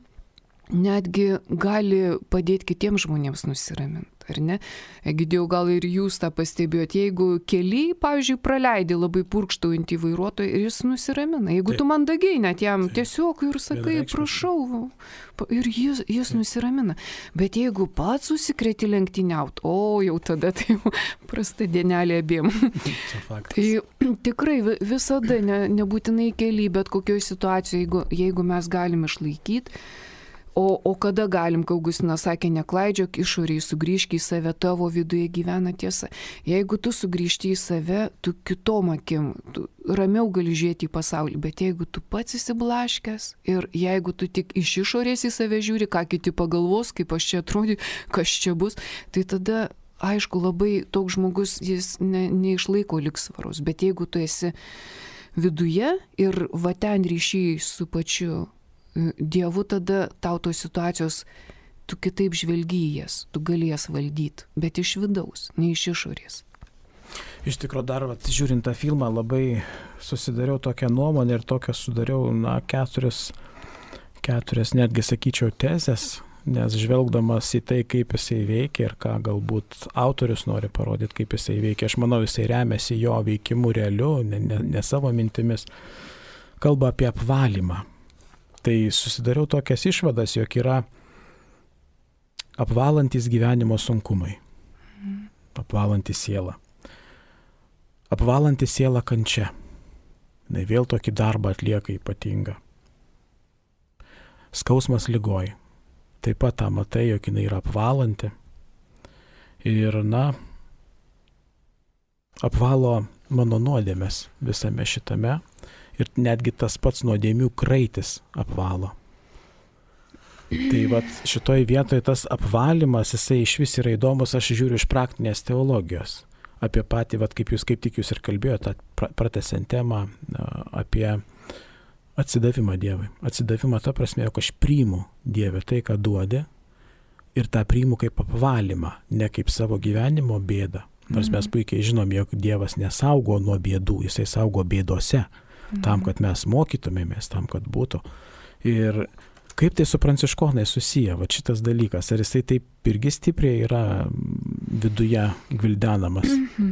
netgi gali padėti kitiems žmonėms nusiraminti, ar ne? Egidijau, gal ir jūs tą pastebėjot, jeigu keliai, pavyzdžiui, praleidai labai purkštaujantį vairuotoją ir jis nusiramina, jeigu tu mandagiai net jam tiesiog ir sakai, prašau, ir jis nusiramina. Bet jeigu pats susikreti lenktyniaut, jau tada tai prasta dienelė abiem. Tai tikrai visada, nebūtinai keliai, bet kokioje situacijoje, jeigu mes galim išlaikyti, O kada galim, kai Augustinas sakė, neklaidžiok išoriai, sugrįžk į save, tavo viduje gyvena tiesa. Jeigu tu sugrįžti į save, tu kitom akim, tu ramiau gali žiūrėti į pasaulį, bet jeigu tu pats įsiblaškęs ir jeigu tu tik iš išorės į save žiūri, ką kiti pagalvos, kaip aš čia atrodžiu, kas čia bus, tai tada, aišku, labai toks žmogus, jis neišlaiko lygsvaros, bet jeigu tu esi viduje ir va ten ryšiai su pačiu Dievu, tada tau tos situacijos, tu kitaip žvelgi į jas, tu gali jas valdyti, bet iš vidaus, ne iš išorės. Iš tikrųjų, dar žiūrint tą filmą, labai susidariau tokią nuomonę ir tokią sudariau, keturias netgi sakyčiau tezes, nes žvelgdamas į tai, kaip jisai veikia ir ką galbūt autorius nori parodyti, kaip jisai veikia, aš manau, jisai remiasi jo veikimu realiu, ne savo mintimis, kalba apie apvalymą. Tai susidariau tokias išvadas, jog yra apvalantis gyvenimo sunkumai, apvalantis sielą. Apvalantis sielą kančia. Na, vėl tokį darbą atlieka ypatingą. Skausmas ligoj. Taip pat tą matai, jog jinai yra apvalanti. Ir, apvalo mano nuodėmes visame šitame. Ir netgi tas pats nuodėmių kraitis apvalo. Tai šitoj vietoje tas apvalymas, jisai iš vis yra įdomus, aš žiūriu iš praktinės teologijos. Apie patį, kaip tik jūs ir kalbėjote, pratęsiant temą apie atsidavimą Dievui. Atsidavimą ta prasme, jog aš priimu Dievę tai, ką duodi, ir tą priimu kaip apvalymą, ne kaip savo gyvenimo bėdą. Nors mes puikiai žinom, jog Dievas nesaugo nuo bėdų, jisai saugo bėdose. Tam, kad mes mokytumėmės, tam, kad būtų. Ir kaip tai su pranciškonai susiję, šitas dalykas, ar jisai taip irgi stipriai yra viduje gvildenamas?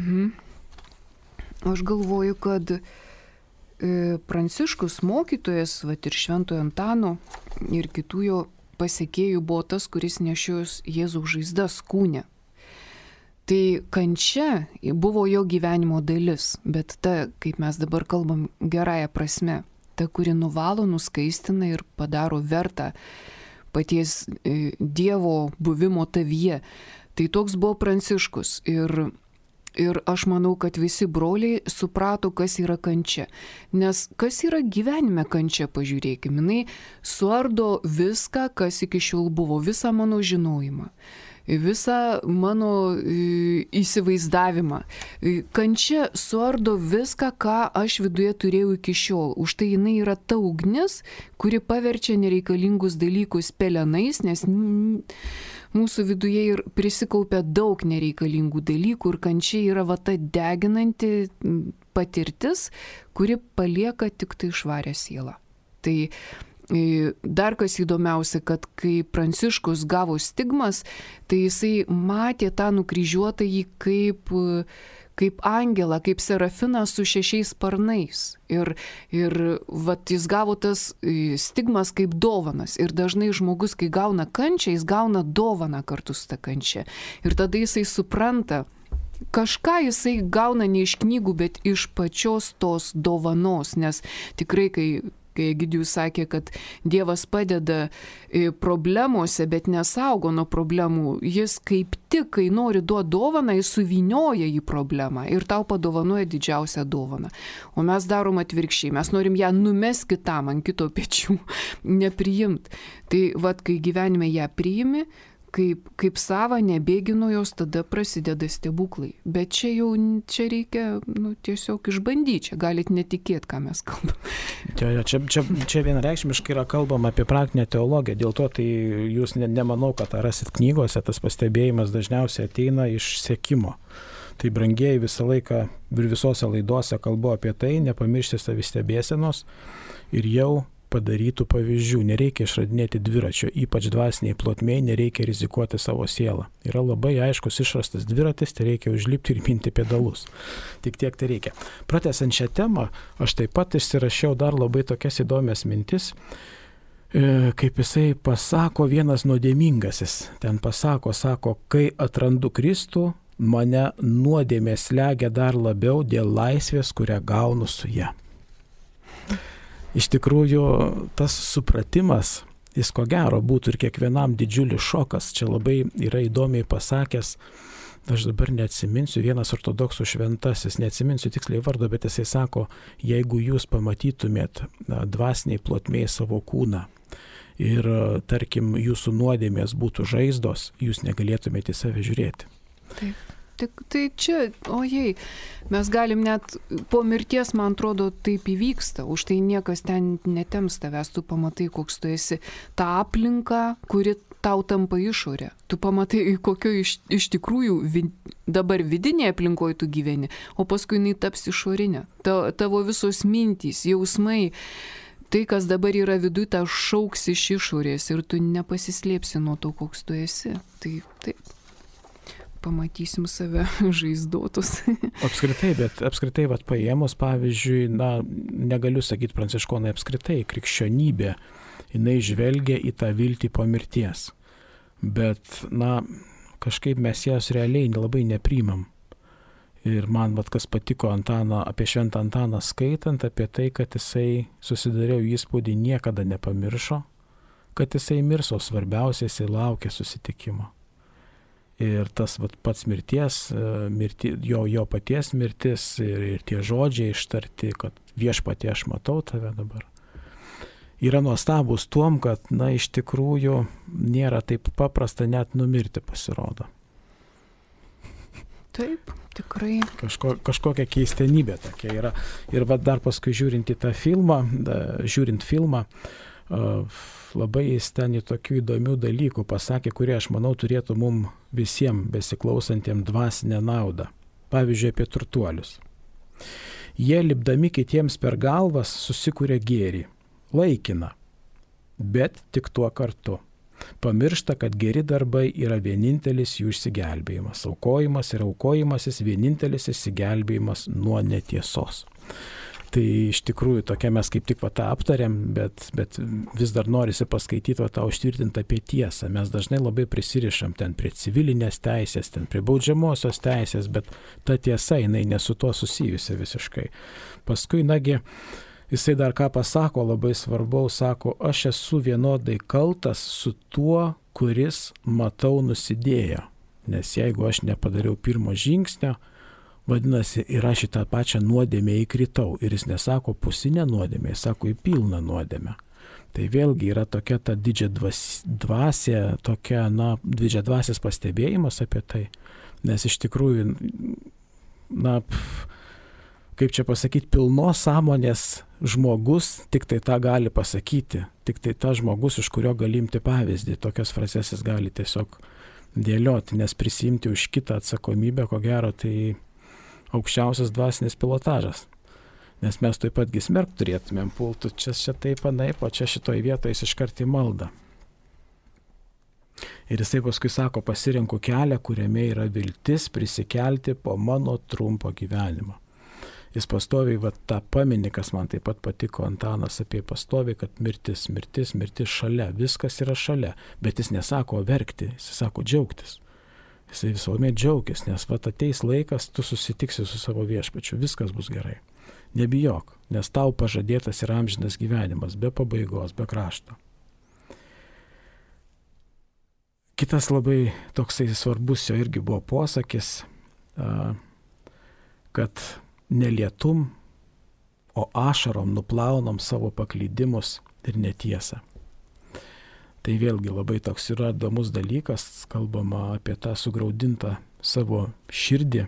Aš galvoju, kad Pranciškus mokytojas, ir Šventojo Antano, ir kitų jo pasekėjų buvo tas, kuris nešios Jėzaus žaizdas kūne. Tai kančia buvo jo gyvenimo dalis, bet ta, kaip mes dabar kalbam gerąją prasme, ta, kuri nuvalo, nuskaistina ir padaro vertą paties Dievo buvimo tavyje. Tai toks buvo Pranciškus ir aš manau, kad visi broliai suprato, kas yra kančia. Nes kas yra gyvenime kančia, pažiūrėkime, jinai suardo viską, kas iki šiol buvo, visą mano žinojimą. Visą mano įsivaizdavimą. Kančia suardo viską, ką aš viduje turėjau iki šiol. Už tai jinai yra ta ugnis, kuri paverčia nereikalingus dalykus pelenais, nes mūsų viduje ir prisikaupia daug nereikalingų dalykų ir kančia yra ta deginanti patirtis, kuri palieka tik tai švarę sielą. Tai dar kas įdomiausia, kad kai Pranciškus gavo stigmas, tai jisai matė tą nukryžiuotąjį kaip angelą, kaip serafiną su 6 sparnais. Ir jis gavo tas stigmas kaip dovanas. Ir dažnai žmogus, kai gauna kančią, jis gauna dovaną kartu su ta kančia. Ir tada jisai supranta, kažką jisai gauna ne iš knygų, bet iš pačios tos dovanos, nes tikrai, kai Egidijus sakė, kad Dievas padeda problemuose, bet nesaugo nuo problemų, jis kaip tik, kai nori duoti dovaną, jis suvynioja į problemą ir tau padovanoja didžiausią dovaną. O mes darom atvirkščiai, mes norim ją numesti kitam ant kito pečių, nepriimt. Tai vat, kai gyvenime ją priimi, kaip savą, nebėgi nuo jos, tada prasideda stebuklai. Bet čia reikia tiesiog išbandyti, čia galit netikėti, ką mes kalbam. Čia vienareikšmiškai yra kalbama apie praktinę teologiją, dėl to tai jūs nemanau, kad rasit knygose, tas pastebėjimas dažniausiai ateina iš sekimo. Tai brangieji visą laiką ir visose laidose kalbu apie tai, nepamiršti savistebėsenos ir jau padarytų pavyzdžių. Nereikia išradinėti dviračio, ypač dvasiniai plotmėj, nereikia rizikuoti savo sielą. Yra labai aiškus išrastas dviratis, tai reikia užlipti ir minti pedalus. Tik tiek tai reikia. Pratęsiant šią temą, aš taip pat išsirašiau dar labai tokias įdomias mintis, kaip jisai pasako vienas nuodėmingasis. Ten pasako, kai atrandu Kristų, mane nuodėmė slegia dar labiau dėl laisvės, kurią gaunu su ja. Iš tikrųjų, tas supratimas, jis ko gero būtų ir kiekvienam didžiulis šokas. Čia labai yra įdomiai pasakęs, aš dabar neatsiminsiu, vienas ortodoksų šventasis, neatsiminsiu tiksliai vardo, bet jisai sako, jeigu jūs pamatytumėt dvasiniai plotmėj savo kūną ir, tarkim, jūsų nuodėmės būtų žaizdos, jūs negalėtumėte į save žiūrėti. Taip. Tai čia, ojei, mes galim net po mirties, man atrodo, taip įvyksta, už tai niekas ten netems tavęs, tu pamatai, koks tu esi, ta aplinka, kuri tau tampa išorė. Tu pamatai, kokio iš tikrųjų dabar vidinėje aplinkoje tu gyveni, o paskui jinai taps išorinė. Tavo visos mintys, jausmai, tai, kas dabar yra viduj, tą šauks iš išorės ir tu nepasislėpsi nuo to, koks tu esi. Tai taip. Pamatysim save žaizdotus. Apskritai, vat paėmus, pavyzdžiui, negaliu sakyti pranciškonai, apskritai, krikščionybė, jinai žvelgia į tą viltį po mirties. Bet, kažkaip mes jas realiai labai nepriimam. Ir man, kas patiko apie Šventą Antaną skaitant, apie tai, kad jisai susidariau įspūdį, niekada nepamiršo, kad jisai mirs, o svarbiausia, jisai laukia susitikimo. Ir tas pats jo paties mirtis ir tie žodžiai ištarti, kad viešpatie aš matau tave dabar, yra nuostabus tuom, kad, iš tikrųjų nėra taip paprasta net numirti, pasirodo. Taip, tikrai. Kažkokia keistenybė tokia yra. Ir dar paskui žiūrint filmą, labai jis ten į tokių įdomių dalykų pasakė, kurie, aš manau, turėtų mum visiems besiklausantiem dvasinę naudą. Pavyzdžiui, apie turtuolius. Jie lipdami kitiems per galvas susikuria gėrį, laikiną, bet tik tuo kartu. Pamiršta, kad geri darbai yra vienintelis jų išsigelbėjimas. Aukojimas ir aukojimasis vienintelis išsigelbėjimas nuo netiesos. Tai iš tikrųjų tokia mes kaip tik tą aptarėm, bet vis dar norisi paskaityti tą užtvirtintą apie tiesą. Mes dažnai labai prisirišam ten prie civilinės teisės, ten prie baudžiamosios teisės, bet ta tiesa, jinai nesu tuo susijusi visiškai. Paskui, jisai dar ką pasako, labai svarbaus, sako, aš esu vienodai kaltas su tuo, kuris matau nusidėjo. Nes jeigu aš nepadariau pirmo žingsnio, vadinasi, ir aš į tą pačią nuodėmę įkritau. Ir jis nesako pusinę nuodėmę, jis sako į pilną nuodėmę. Tai vėlgi yra tokia ta didžia dvasia, tokia, didžia dvasias pastebėjimas apie tai. Nes iš tikrųjų, kaip čia pasakyti, pilnos sąmonės žmogus tik tai tą gali pasakyti. Tik tai tas žmogus, iš kurio gali imti pavyzdį. Tokias frazes jis gali tiesiog dėlioti, nes prisimti už kitą atsakomybę, ko gero, tai aukščiausias dvasinis pilotažas. Nes mes taip patgi smerkt turėtumėm pultų, čia taip anaip, o čia šitoj vietoje jis iškart į maldą. Ir jisai paskui sako, pasirinku kelią, kuriame yra viltis prisikelti po mano trumpo gyvenimo. Jis pastoviai tą paminį, kas man taip pat patiko Antanas apie pastoviai, kad mirtis šalia, viskas yra šalia, bet jis nesako verkti, jis sako džiaugtis. Jisai visuomet džiaugės, nes ateis laikas, tu susitiksi su savo viešpačiu, viskas bus gerai. Nebijok, nes tau pažadėtas yra amžinas gyvenimas, be pabaigos, be krašto. Kitas labai toksai svarbus jo irgi buvo posakis, kad nelietum, o ašarom nuplaunam savo paklydimus ir netiesą. Tai vėlgi labai toks yra įdomus dalykas, kalbama apie tą sugraudintą savo širdį.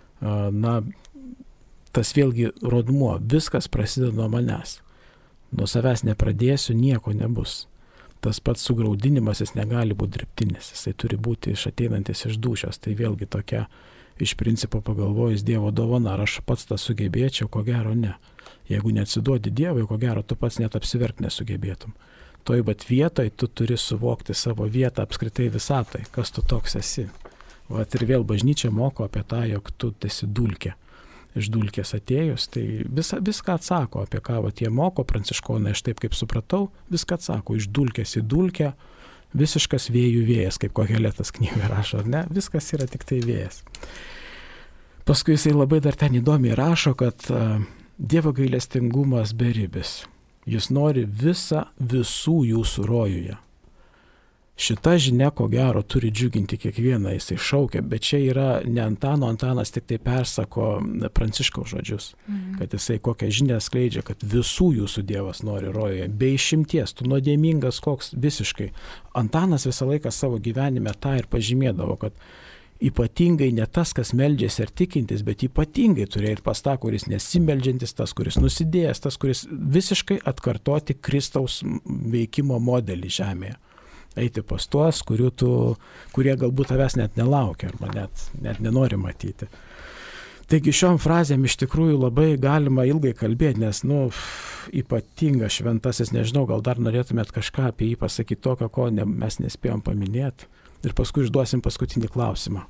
Tas vėlgi rodmuo, viskas prasideda nuo manęs. Nuo savęs nepradėsiu, nieko nebus. Tas pats sugraudinimas, jis negali būti dirbtinis, jisai turi būti ateinantis iš dūšios. Tai vėlgi tokia iš principo pagalvojus Dievo dovana, ar aš pats tą sugebėčiau, ko gero ne. Jeigu neatsiduodi Dievui, ko gero tu pats net apsiverkti nesugebėtum. Toj vietoj tu turi suvokti savo vietą apskritai visatai, kas tu toks esi. Ir vėl bažnyčia moko apie tą, jog tu esi dulkė. Iš dulkės atėjus, tai viską atsako, apie ką jie moko, pranciškonai, aš taip kaip supratau, viską atsako, iš dulkės į dulkę, visiškas vėjų vėjas, kaip Koheletas knygą rašo, ar ne? Viskas yra tik tai vėjas. Paskui jisai labai dar ten įdomiai rašo, kad Dievo gailestingumas beribis. Jis nori visų jūsų rojuje. Šita žinia, ko gero, turi džiuginti kiekvieną, jisai šaukia, bet čia yra ne Antano, Antanas tik tai persako Pranciškaus žodžius, kad jisai kokią žinią skleidžia, kad visų jūsų Dievas nori rojuje, be išimties, tu nuodėmingas koks visiškai. Antanas visą laiką savo gyvenime tą ir pažymėdavo, kad ypatingai ne tas, kas meldžiasi ar tikintis, bet ypatingai turėjo ir pas tą, kuris nesimeldžiantis, tas, kuris nusidėjęs, tas, kuris visiškai atkartoti Kristaus veikimo modelį žemėje. Eiti pas tuos, kurie galbūt tavęs net nelaukia arba net nenori matyti. Taigi šiom frazėm iš tikrųjų labai galima ilgai kalbėti, nes, ypatingas šventasis, nežinau, gal dar norėtumėt kažką apie jį pasakyti tokio, ko mes nespėjom paminėti. Ir paskui išduosim paskutinį klausimą.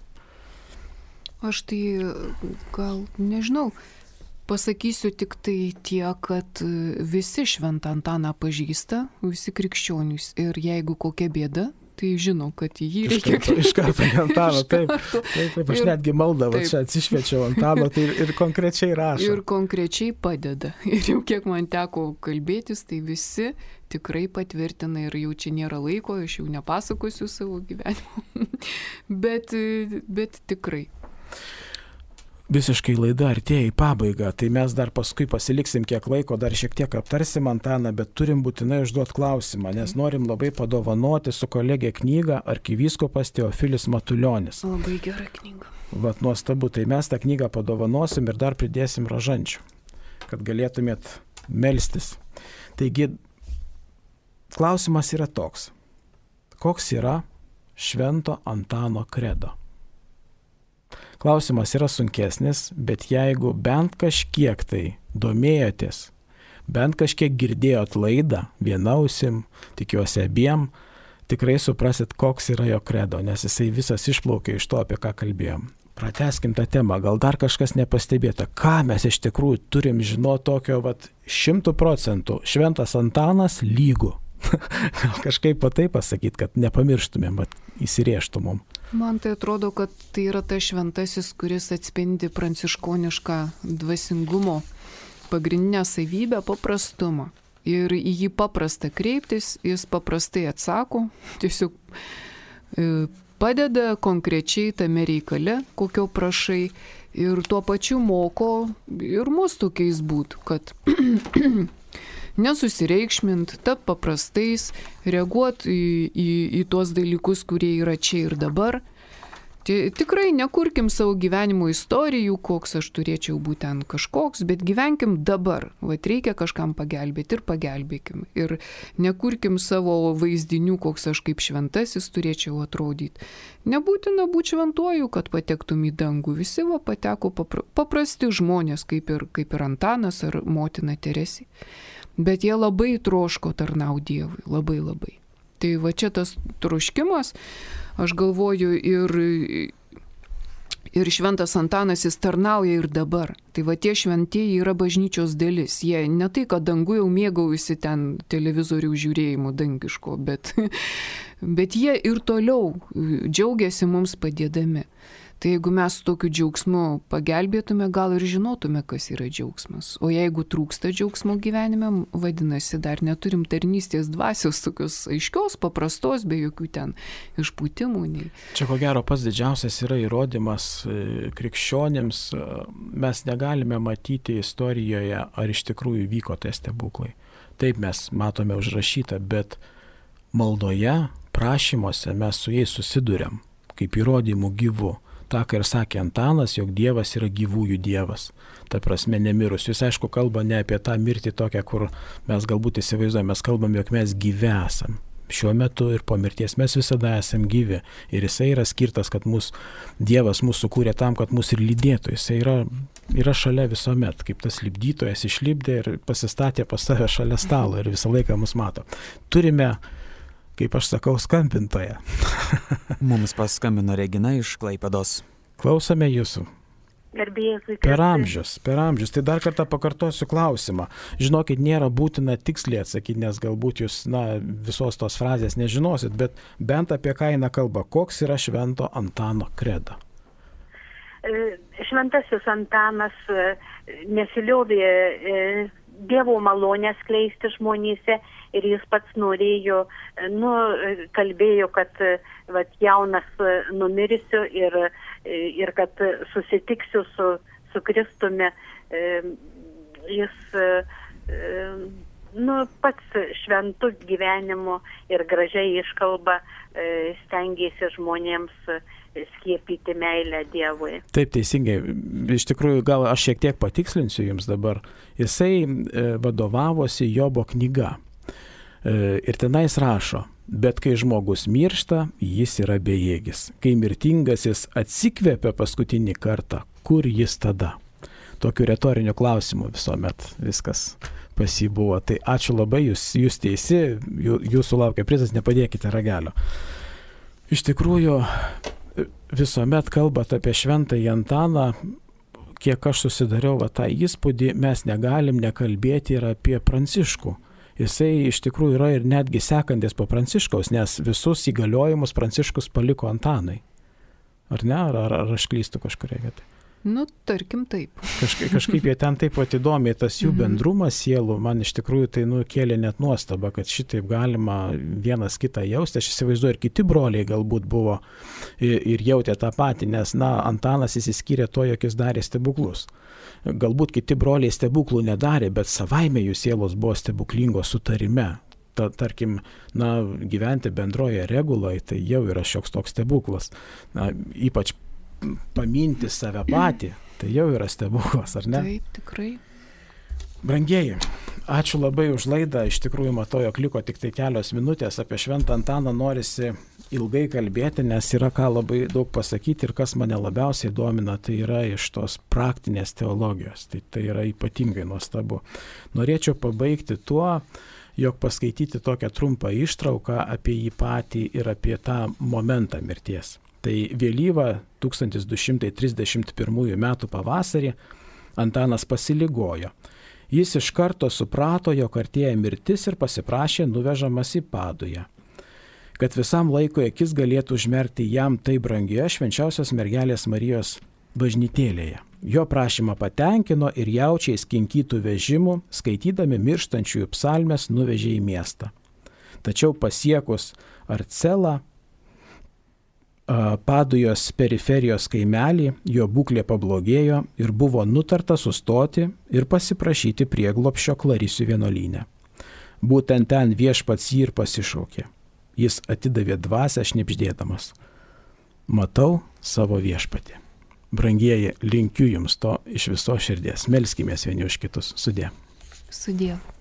Aš tai gal nežinau, pasakysiu tik tai tiek, kad visi Šventą Antaną pažįsta, visi krikščionys. Ir jeigu kokia bėda, tai žinau, kad jį reikia kreiptis. Iš karto Antano, taip. Aš netgi maldavau, čia atsišviečiau Antano, tai ir konkrečiai rašo. Ir konkrečiai padeda. Ir jau kiek man teko kalbėtis, tai visi tikrai patvirtina ir jau čia nėra laiko, aš jau nepasakosiu savo gyvenimo. bet tikrai. Visiškai laida artėja į pabaigą, tai mes dar paskui pasiliksim kiek laiko, dar šiek tiek aptarsim Antaną, bet turim būtinai užduoti klausimą, nes norim labai padovanoti su kolegė knygą Arkivyskupas Teofilis Matulionis. Labai gera knyga. Nuostabu, tai mes tą knygą padovanosim ir dar pridėsim rožančių, kad galėtumėt melstis. Taigi, klausimas yra toks. Koks yra Švento Antano kredo? Klausimas yra sunkesnis, bet jeigu bent kažkiek tai domėjotės, bent kažkiek girdėjot laidą, vienausim, tikiuosi abiem, tikrai suprasit, koks yra jo kredo, nes jisai visas išplaukia iš to, apie ką kalbėjom. Pratęskim tą temą, gal dar kažkas nepastebėta, ką mes iš tikrųjų turim žinoti tokio 100%, Šventas Antanas lygu. Gal kažkaip taip pasakyti, kad nepamirštumėm, įsirėžtų mum. Man tai atrodo, kad tai yra tas šventasis, kuris atspindi pranciškonišką dvasingumo pagrindinę savybę, paprastumą. Ir į jį paprasta kreiptis, jis paprastai atsako, tiesiog padeda konkrečiai tame reikale, kokio prašai, ir tuo pačiu moko ir mus tokiais būt, kad nesusireikšmint, tap paprastais, reaguot į tuos dalykus, kurie yra čia ir dabar. Tikrai nekurkim savo gyvenimo istorijų, koks aš turėčiau būti ten kažkoks, bet gyvenkim dabar. Reikia kažkam pagelbėti ir pagelbėkim. Ir nekurkim savo vaizdinių, koks aš kaip šventasis turėčiau atrodyti. Nebūtina būti šventuoju, kad patektum į dangų. Visi pateko paprasti žmonės, kaip ir Antanas ar motina Teresė. Bet jie labai troško tarnauti Dievui, labai labai. Tai čia tas troškimas, aš galvoju, Ir šventas Antanas jis tarnauja ir dabar. Tai va tie šventieji yra bažnyčios dalis. Jie ne tai, kad dangu jau mėgaujasi ten televizorių žiūrėjimu dangiško, bet jie ir toliau džiaugiasi mums padėdami. Tai jeigu mes su tokiu džiaugsmu pagelbėtume, gal ir žinotume, kas yra džiaugsmas. O jeigu trūksta džiaugsmo gyvenime, vadinasi, dar neturim tarnystės dvasios tokios aiškios, paprastos, be jokių ten išpūtimų. Čia ko gero pats didžiausias yra įrodymas krikščionėms. Mes negalime matyti istorijoje, ar iš tikrųjų vyko tie stebuklai. Taip mes matome užrašytą, bet maldoje, prašymuose mes su jais susiduriam kaip įrodymų gyvų. Ta, ką ir sakė Antanas, jog Dievas yra gyvųjų Dievas. Ta prasme, nemirusių. Jis aišku kalba ne apie tą mirtį tokią, kur mes galbūt įsivaizduojame, mes kalbam, jog mes gyvi esam. Šiuo metu ir po mirties mes visada esam gyvi. Ir jisai yra skirtas, kad Dievas mūsų kūrė tam, kad mus ir lydėtų. Jisai yra šalia visuomet, kaip tas lipdytojas išlipdė ir pasistatė pas save šalia stalo ir visą laiką mus mato. Turime, kaip aš sakau, skambintoją. Mums paskambino Regina iš Klaipėdos. Klausome jūsų. Garbėzui. Per amžius. Tai dar kartą pakartosiu klausimą. Žinokit, nėra būtina tiksliai atsakyti, nes galbūt jūs visos tos frazės nežinosit, bet bent apie ką eina kalba. Koks yra Švento Antano kredo? Šventasis Antanas nesiliovė Dievo malonę skleisti žmonyse ir jis pats norėjo, kalbėjo, kad jaunas numirsiu ir kad susitiksiu su Kristumi. Jis pats šventų gyvenimu ir gražiai iškalba stengėsi žmonėms skiepyti meilę Dievui. Taip, teisingai. Iš tikrųjų, gal aš šiek tiek patikslinsiu jums dabar. Jisai vadovavosi Jobo knyga. Ir tenais rašo, bet kai žmogus miršta, jis yra bejėgis. Kai mirtingasis atsikvėpia paskutinį kartą, kur jis tada? Tokiu retoriniu klausimu visuomet viskas pas jį buvo. Tai ačiū labai, jūs teisi, jūsų laukia prizas, nepadėkite ragelio. Iš tikrųjų, visuomet kalbant apie Šventąjį Antaną, kiek aš susidariau tą įspūdį, mes negalim nekalbėti ir apie Pranciškų. Jisai iš tikrųjų yra ir netgi sekantis po Pranciškaus, nes visus įgaliojimus Pranciškus paliko Antanui. Ar ne? Ar aš klystu kažkurioje vietoje? Tarkim taip. Kažkaip jie ten taip pat įdomiai, tas jų bendrumas sielų, man iš tikrųjų tai kėlė net nuostabą, kad šitaip galima vienas kitą jausti. Aš įsivaizduoju, ir kiti broliai galbūt buvo ir jautė tą patį, nes Antanas įsiskyrė to, jog jis darė stebuklus. Galbūt kiti broliai stebuklų nedarė, bet savaime jų sielos buvo stebuklingos sutarime. Tarkim, gyventi bendroje reguloje, tai jau yra šioks toks stebuklas. Ypač paminti save patį, tai jau yra stebuklas, ar ne? Taip, tikrai. Brangieji, ačiū labai už laidą. Iš tikrųjų, matau, jog liko tik tai kelios minutės. Apie Šventą Antaną norisi ilgai kalbėti, nes yra ką labai daug pasakyti ir kas mane labiausiai domina, tai yra iš tos praktinės teologijos. Tai yra ypatingai nuostabu. Norėčiau pabaigti tuo, jog paskaityti tokią trumpą ištrauką apie jį patį ir apie tą momentą mirties. Tai vėlyvą 1231 metų pavasarį Antanas pasiligojo. Jis iš karto suprato, jog artėja mirtis ir pasiprašė nuvežamas į Padują, kad visam laikui akis galėtų užmerkti jam tai brangioje Švenčiausios mergelės Marijos bažnytėlėje. Jo prašymą patenkino ir jaučiais kinkytų vežimų, skaitydami mirštančiųjų psalmes, nuvežė į miestą. Tačiau pasiekus Arcelą, Padujos periferijos kaimelį, jo būklė pablogėjo ir buvo nutarta sustoti ir pasiprašyti prieglobsčio Klarisių vienuolyne. Būtent ten Viešpats jį ir pasišaukė. Jis atidavė dvasią šnibždėdamas: matau savo Viešpatį. Brangieji, linkiu jums to iš viso širdies. Melskimės vieni už kitus. Sudie. Sudie.